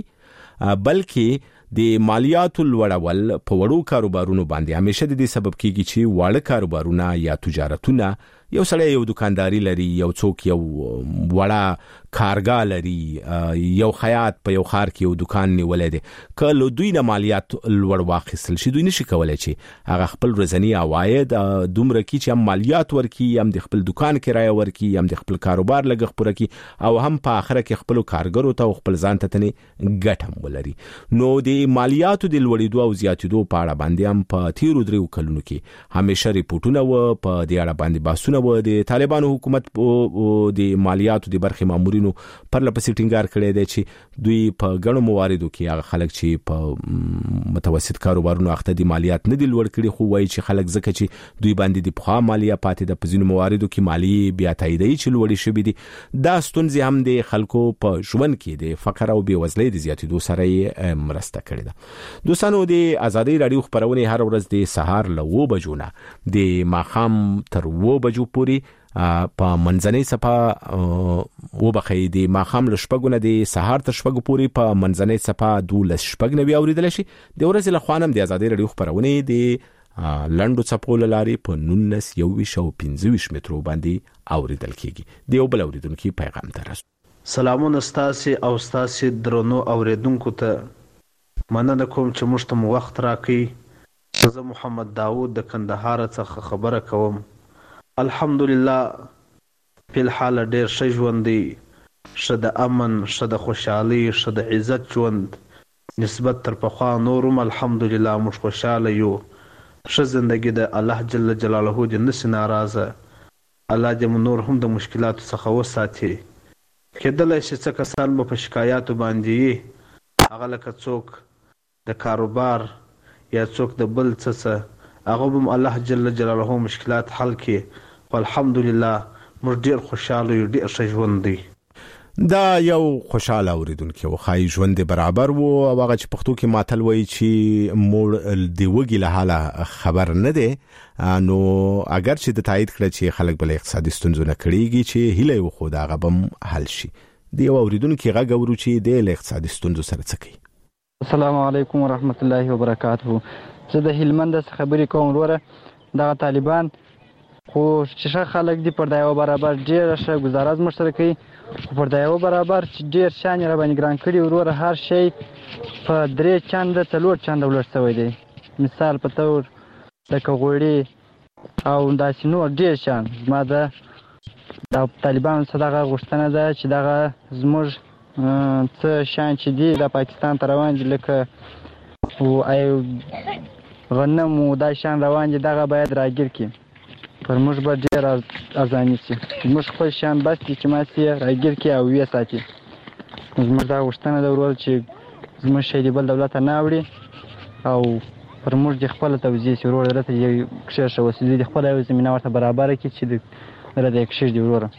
بلکې د مالیاتو لوړول په وړو کاروبارونو باندې همیشه د دې سبب کیږي چې واړه کاروبارونه یا تجارتونه، یو سړی یو دکانداري لري، یو څوک یو وړه کارګاه لري، یو خیاط په یو خار کې یو دکان نیولې دی، که له دوی نه مالیات لوړ واخیستل شي دوی نشي کولای چې هغه خپل ورځنی عواید دومره کړي چې هم مالیات ورکړي، هم د خپل دکان کرایه ورکړي، هم د خپل کاروبار لګښت پوره کړي او هم په آخره کې خپل کارګرو ته خپل ځان ته تنې ګټه هم ولري. نو د مالیاتو د لوړېدو او زیاتېدو په اړه باندې هم په تیرو دریو کلونو کې همیشه ریپورټونه و، په دې اړه باندې بحثونه و. د طالبانو حکومت د مالیاتو د برخې مامورینو پر لپسې ټینګار کړی دی چې دوی په ګڼو مواردو کې هغه خلک چې په متوسط کاروبارونو اخته دي مالیات نه دي لوړ کړي، خو وایي چې خلک ځکه چې دوی باندې د پخوا مالیه پاتې ده په ځینو مواردو کې مالیې بیا تاییدوي چې لوړې شوي دي. دا ستونزې هم د خلکو په ژوند کې د فقر او بېوزلۍ د زیاتېدو سره یې مرسته کړې ده. دوستانو، د ازادۍ راډیو خپرونې هر ورځ د سهار له اوه بجو نه د ماښام تر اوه بجو پورې په منځنۍ صفحه وبخښئ د ماښام له شپږو نه د سهار تر شپږو پورې په منځنۍ صفحه دولس شپږ نوي اورېدلی شي. د ورځې له خوا هم د ازادۍ راډیو خپرونې د لنډو څپو له لارې په نولس یوویشت او پنځه ویشت مترو باندې اورېدل کېږي. د یو بل اورېدونکي پیغام ته رسو. سلامونه ستاسې او ستاسې درنو اورېدونکو ته، مننه کوم چې موږ ته مو وخت راکړئ. زه محمد داود د کندهار څخه خبره کوم. الحمدلله په الحال ډېر ښه ژوند دی، ښه د امن، ښه د خوشحالۍ، ښه د عزت ژوند نسبت تر پخوا نورم الحمدلله موږ خوشحاله یو. ښه زندگی د الله جل جلاله دې نسي ناراضه، الله دې مو نور هم د مشکلاتو څخه وساتي. کېدلی شي څه کسان به په شکایاتو باندې یي، هغه لکه څوک د کاروبار یا څوک د بل څه څه، هغه به الله جل جلاله مشکلات حل کړي. خو الحمدلله موږ ډېر خوشحاله یو، ډېر ښه ژوند دی. دا یو خوشاله اوریدونکو و، خای ژوند برابر وو، او هغه چې پښتو کې ماتل وایي چې موږ د وګي له حاله خبر نه دی. نو اگر چې د تایید کړ چې خلک بل اقتصادي ستونزې نه کړيږي چې هله یو خو دا غبم حل شي. دی اوریدونکو هغه غوړو چې د اقتصادي ستونزې سره څه کوي. السلام علیکم ورحمت الله وبرکاته. زه د هلمند څخه خبرې کوم. وروره دا طالبان خو چې ښه خلک دي پر دا یو برابر ډېره ښه ګزاره زموږ سره کوي، خو پر دا یو برابر چې ډېر شیان یې راباندې ګران کړي. وروره هر شی په درې چنده څلور چنده ولوړ شوی دی. مثال په طور لکه غوړي او داسې نور ډېر شیان. زما د طالبانو څخه دغه غوښتنه ده چې دغه زموږ څه شیان چې دي د پاکستان ته روان دي، لکه غنم او دا شیان روان دي، دغه باید راګیر کړي. پر موږ به ډېر ارزاني شي. موږ خپل شیان بس دي چې ماسې یې راګیر کړي او ویې ساتي. زموږ دا غوښتنه ده ورور چې زموږ شی د بل دولت نه اوړي او پر موږ د خپله توزیع شي. ورور دلته یو کښېښه وسیلې د خپله یو زمینه ورته برابره کړي چې دلته یې کښېږدي. وروره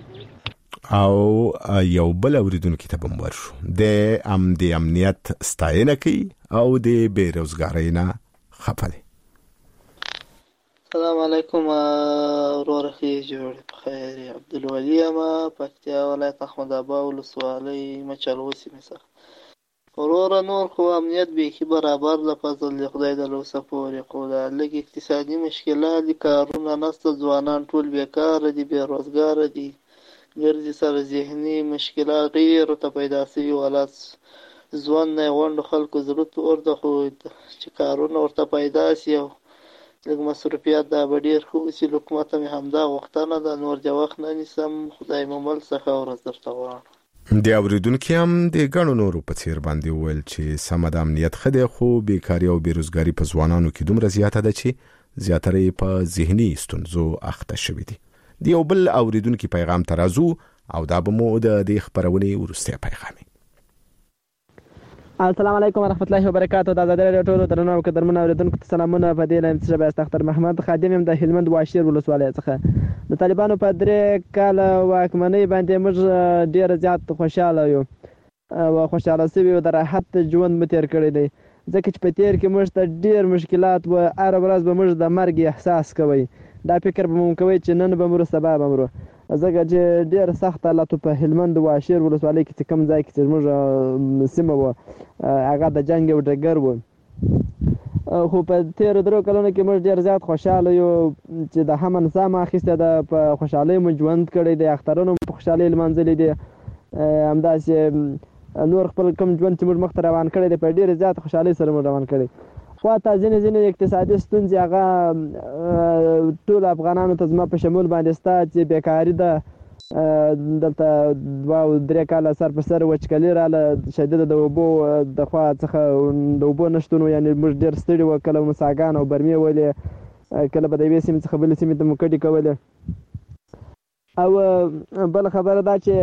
او یو بل اوریدونکي ته به ورشو. د ام د امنیت ستاینه کوي او د بېروزګارۍ نه خفه دی. السلام علیکم وروره، ښې جوړې په خیر. عبدالولي یم، پکتیا ولایت احمد آباد ولسوالۍ مچلغو سیمې څخه. وروره نور خو امنیت بیخي برابر د فضل د خدای د لوسه پورې، خو دا لږ اقتصادي مشکلات دي، کارونه نشته، ځوانان ټول بیکاره دي، بېروزګاره دي، ګرځي سره ذهني مشکلات ډېر ورته پیدا شوي. حالات ژوند نه یې غونډو خلکو زړه تور ده، خو چې کارونه ورته پیدا شي او لږ مصروفیات دا به ډېر ښه وشي. له حکومته مې همدا غوښتنه ده، نور د وخت نه نیسم. خدای مو مل څخه ورځ درته غواړم. د اوریدونکي هم د ګڼو نورو په څیر باندې وویل چې سمه د امنیت ښه دی، خو بیکاري او بېروزګاري په ځوانانو کې دومره زیاته ده چې زیاتره یې په ذهني ستونزو اخته شوي دي. د یو بل اوریدونکي پیغام ته راځو او دا به مو د دې خپرونې وروستی پیغام. السلام علیکم ورحمت الله وبرکاته. د ازادۍ راډیو ټولو درنو او قدرمنو اورېدونکو ته سلامونه. په دې لایم څه به اختر محمد خادم یم د هلمند واشیر ولسوالۍ څخه. د طالبانو په درې کاله واکمنۍ باندې موږ ډېر زیات خوشحاله یو او خوشحاله شوي یو، د راحت ژوند مو تېر کړی دی. ځکه چې په تېر کې موږ ته ډېر مشکلات وه، هره ورځ به موږ د مرګ احساس کوئ، دا فکر به مو کوئ چې نن به مرو سبا به مرو، ځکه چې ډېر سخت حالت په هلمند واشیر ولسوالۍ کې چې کوم ځای کې چې زموږ سیمه وه هغه د جنګ یو ډګر و. خو په تېرو درو کلونو کې موږ ډېر زیات خوشحاله یو چې د امن ساه مو اخیستې ده، په خوشحالۍ مو ژوند کړی دی، اخترونه مو په خوشحالۍ لمانځلي دي، همداسې نور خپل کوم ژوند چې موږ مخته روان کړی دی په ډېرې زیات خوشحالۍ سره مو روان کړی. خو حتی ځینې ځینې اقتصادي ستونزې هغه ټولو افغانانو ته زما په شمول باندې شته چې بیکاري ده، دلته دوه او درې کاله سر په سر وچکلي راغله شدیده د اوبو د خوا څخه د اوبو نشتون، یعنې موږ ډېر ستړي وو، کله مو څاګان او برمې ولې، کله به د یوې سیمې څخه بلې سیمې ته مو کډې کولې. او بله خبره دا چې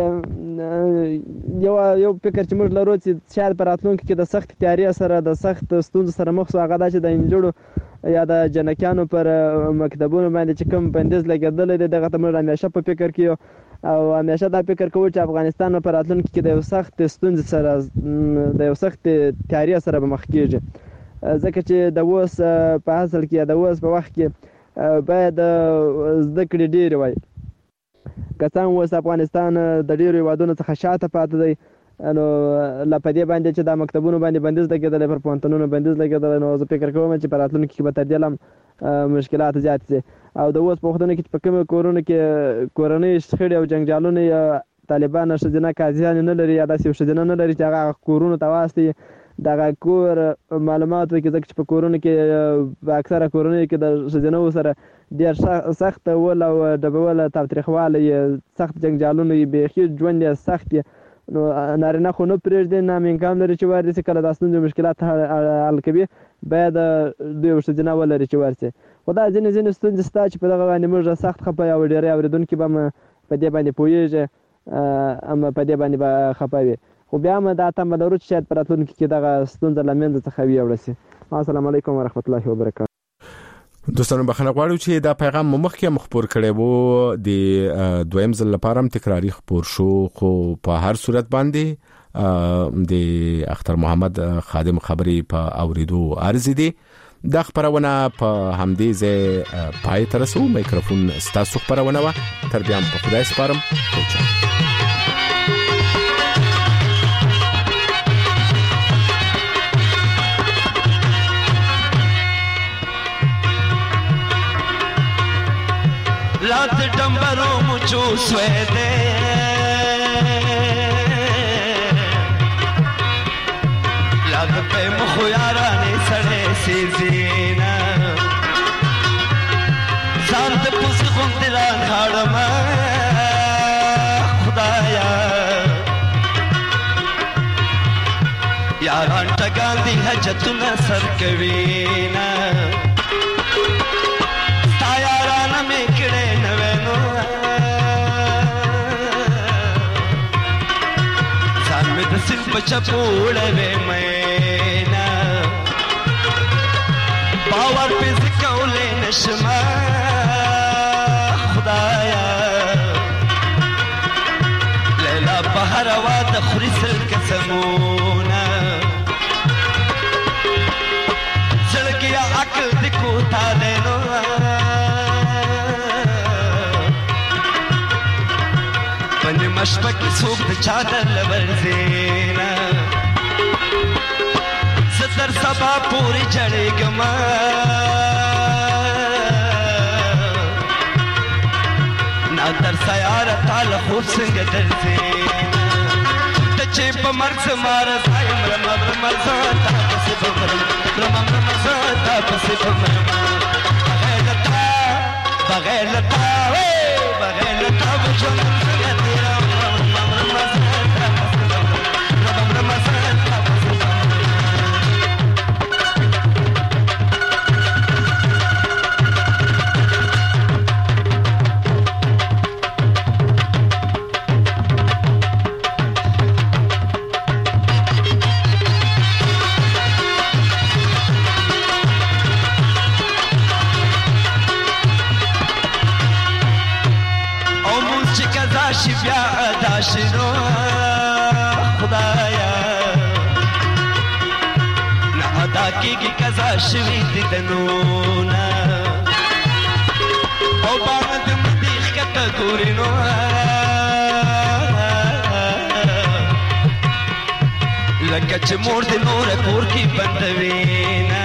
یو یو فکر چې موږ لرو چې شاید په راتلونکي کې د سخت تیاري سره د سخت ستونزو سره مخ شو، هغه دا چې د نجونو یا د جنکیانو پر مکتبونو باندې چې کوم بندیز لګېدلی دی دغه ته موږ همیشه په فکر کې یو او همیشه دا فکر کوو چې افغانستان په راتلونکي کې د یو سخت ستونزې سره د یو سخت تیاري سره به مخ کېږي، ځکه چې د اوس په اصل کې یا د اوس په وخت کې باید زده کړې ډېرې وای. که څنګه اوس افغانستان د ډېرو هېوادونو څخه شاته پاتې دی، نو لا په دې باندې چې دا مکتبونو باندې بندیز لګېدلی، پر پوهنتونونو بندیز لګېدلی، نو زه فکر کوم چې په راتلونکي کې به تر دې هم مشکلات زیات شي. او د اوس په وختونو کې چې په کومو کورونو کې کورنۍ شخړې او جنګجالونه یا طالبان ښځینه قاضیانې نه لري یا داسې یو ښځینه نه لري چې هغه کورونو ته واستوي، دغه کور معلومات وکړي، ځکه چې په کورونو کې په اکثره کورنیو کې د ښځینهو سره ډېر سخت ول او ډبول تاوتریخوالی یې سخت جنګجالونه یې بیخي ژوند یې سخت یې، نو نارینه خو نه پرېږدي، نه هم امکان لري چې ورته شي کله دا ستونزې مشکلات حل کوي، باید دوی یو ښځینه ولري چې ورشي. خو دا ځینې ځینې ستونزې شته چې په دغه باندې موږ سخت خفه یو، ډېری اورېدونکي به هم په دې باندې پوهېږي، هم په دې باندې به خفه وي. خو بیا هم دا تمه لرو چې شاید په راتلونکي کې دغه ستونزه له منځه څخه ویوړه شي. السلام علیکم ورحمت الله وبرکاته. دوستانو بخښنه غواړو چې دا پیغام مو مخکې مخبر کړی وو، د دویم ځل لپاره هم تکراری خبر شو، خو په هر صورت باندې د اختر محمد خادم خبري په اوریدو ارزي دي. دا خبرونه په همدې ځای پای ته رسو. میکروفون ستاسو خبرونه وا تر بیا په خدای سپارم. لات ډمبرو مچو سوې دې لات په مخ یارانې سړې سي زینا ځان ته پوس کوم دلان خاړم خدایا یاران ټګان دي حجتونه سر کوي نا चपूड़ वे मैना बावर पे जिकौले नशमा खुदाया लैला बहरवा दखरिसल कसमूना जड़किया अकल दिखो ताले नो बन मशबकी सूख चादर लवर्जेना सतर सबा पूरी जड़ेगमा ना तरसा यार ताल खूब संग दर्जेना तचे पमर्स मार सायम रमा रमा ज़ाता पसे बमरम रमा रमा ज़ाता पसे बमरम बगैर लता बगैर लता वे बगैर लता वजन شفیا داشنو خدایا نا دا پاکیږي قضا شوي دیدنونه او باڼه د مدي ښکته ګوري نو لکه چې مور د نوره کور کې بندوینه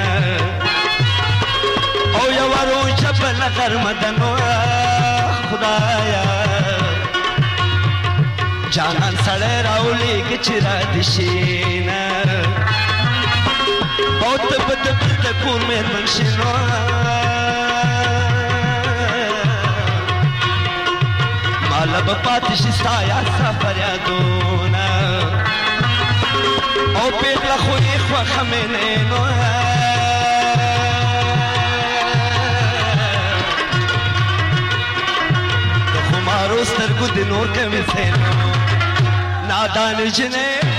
او یوه روژه بله غرمه ده نو خدایا جانان سړی راولېږي چې را دې شي نه او ته به د بل د کور مېرمن شي نو ماله به پاتې شي ستا یاد ستا فریادونه او پیغله خو یې خوښه مینې نو د خمارو سترګو د نور کوي سینو نادان جنې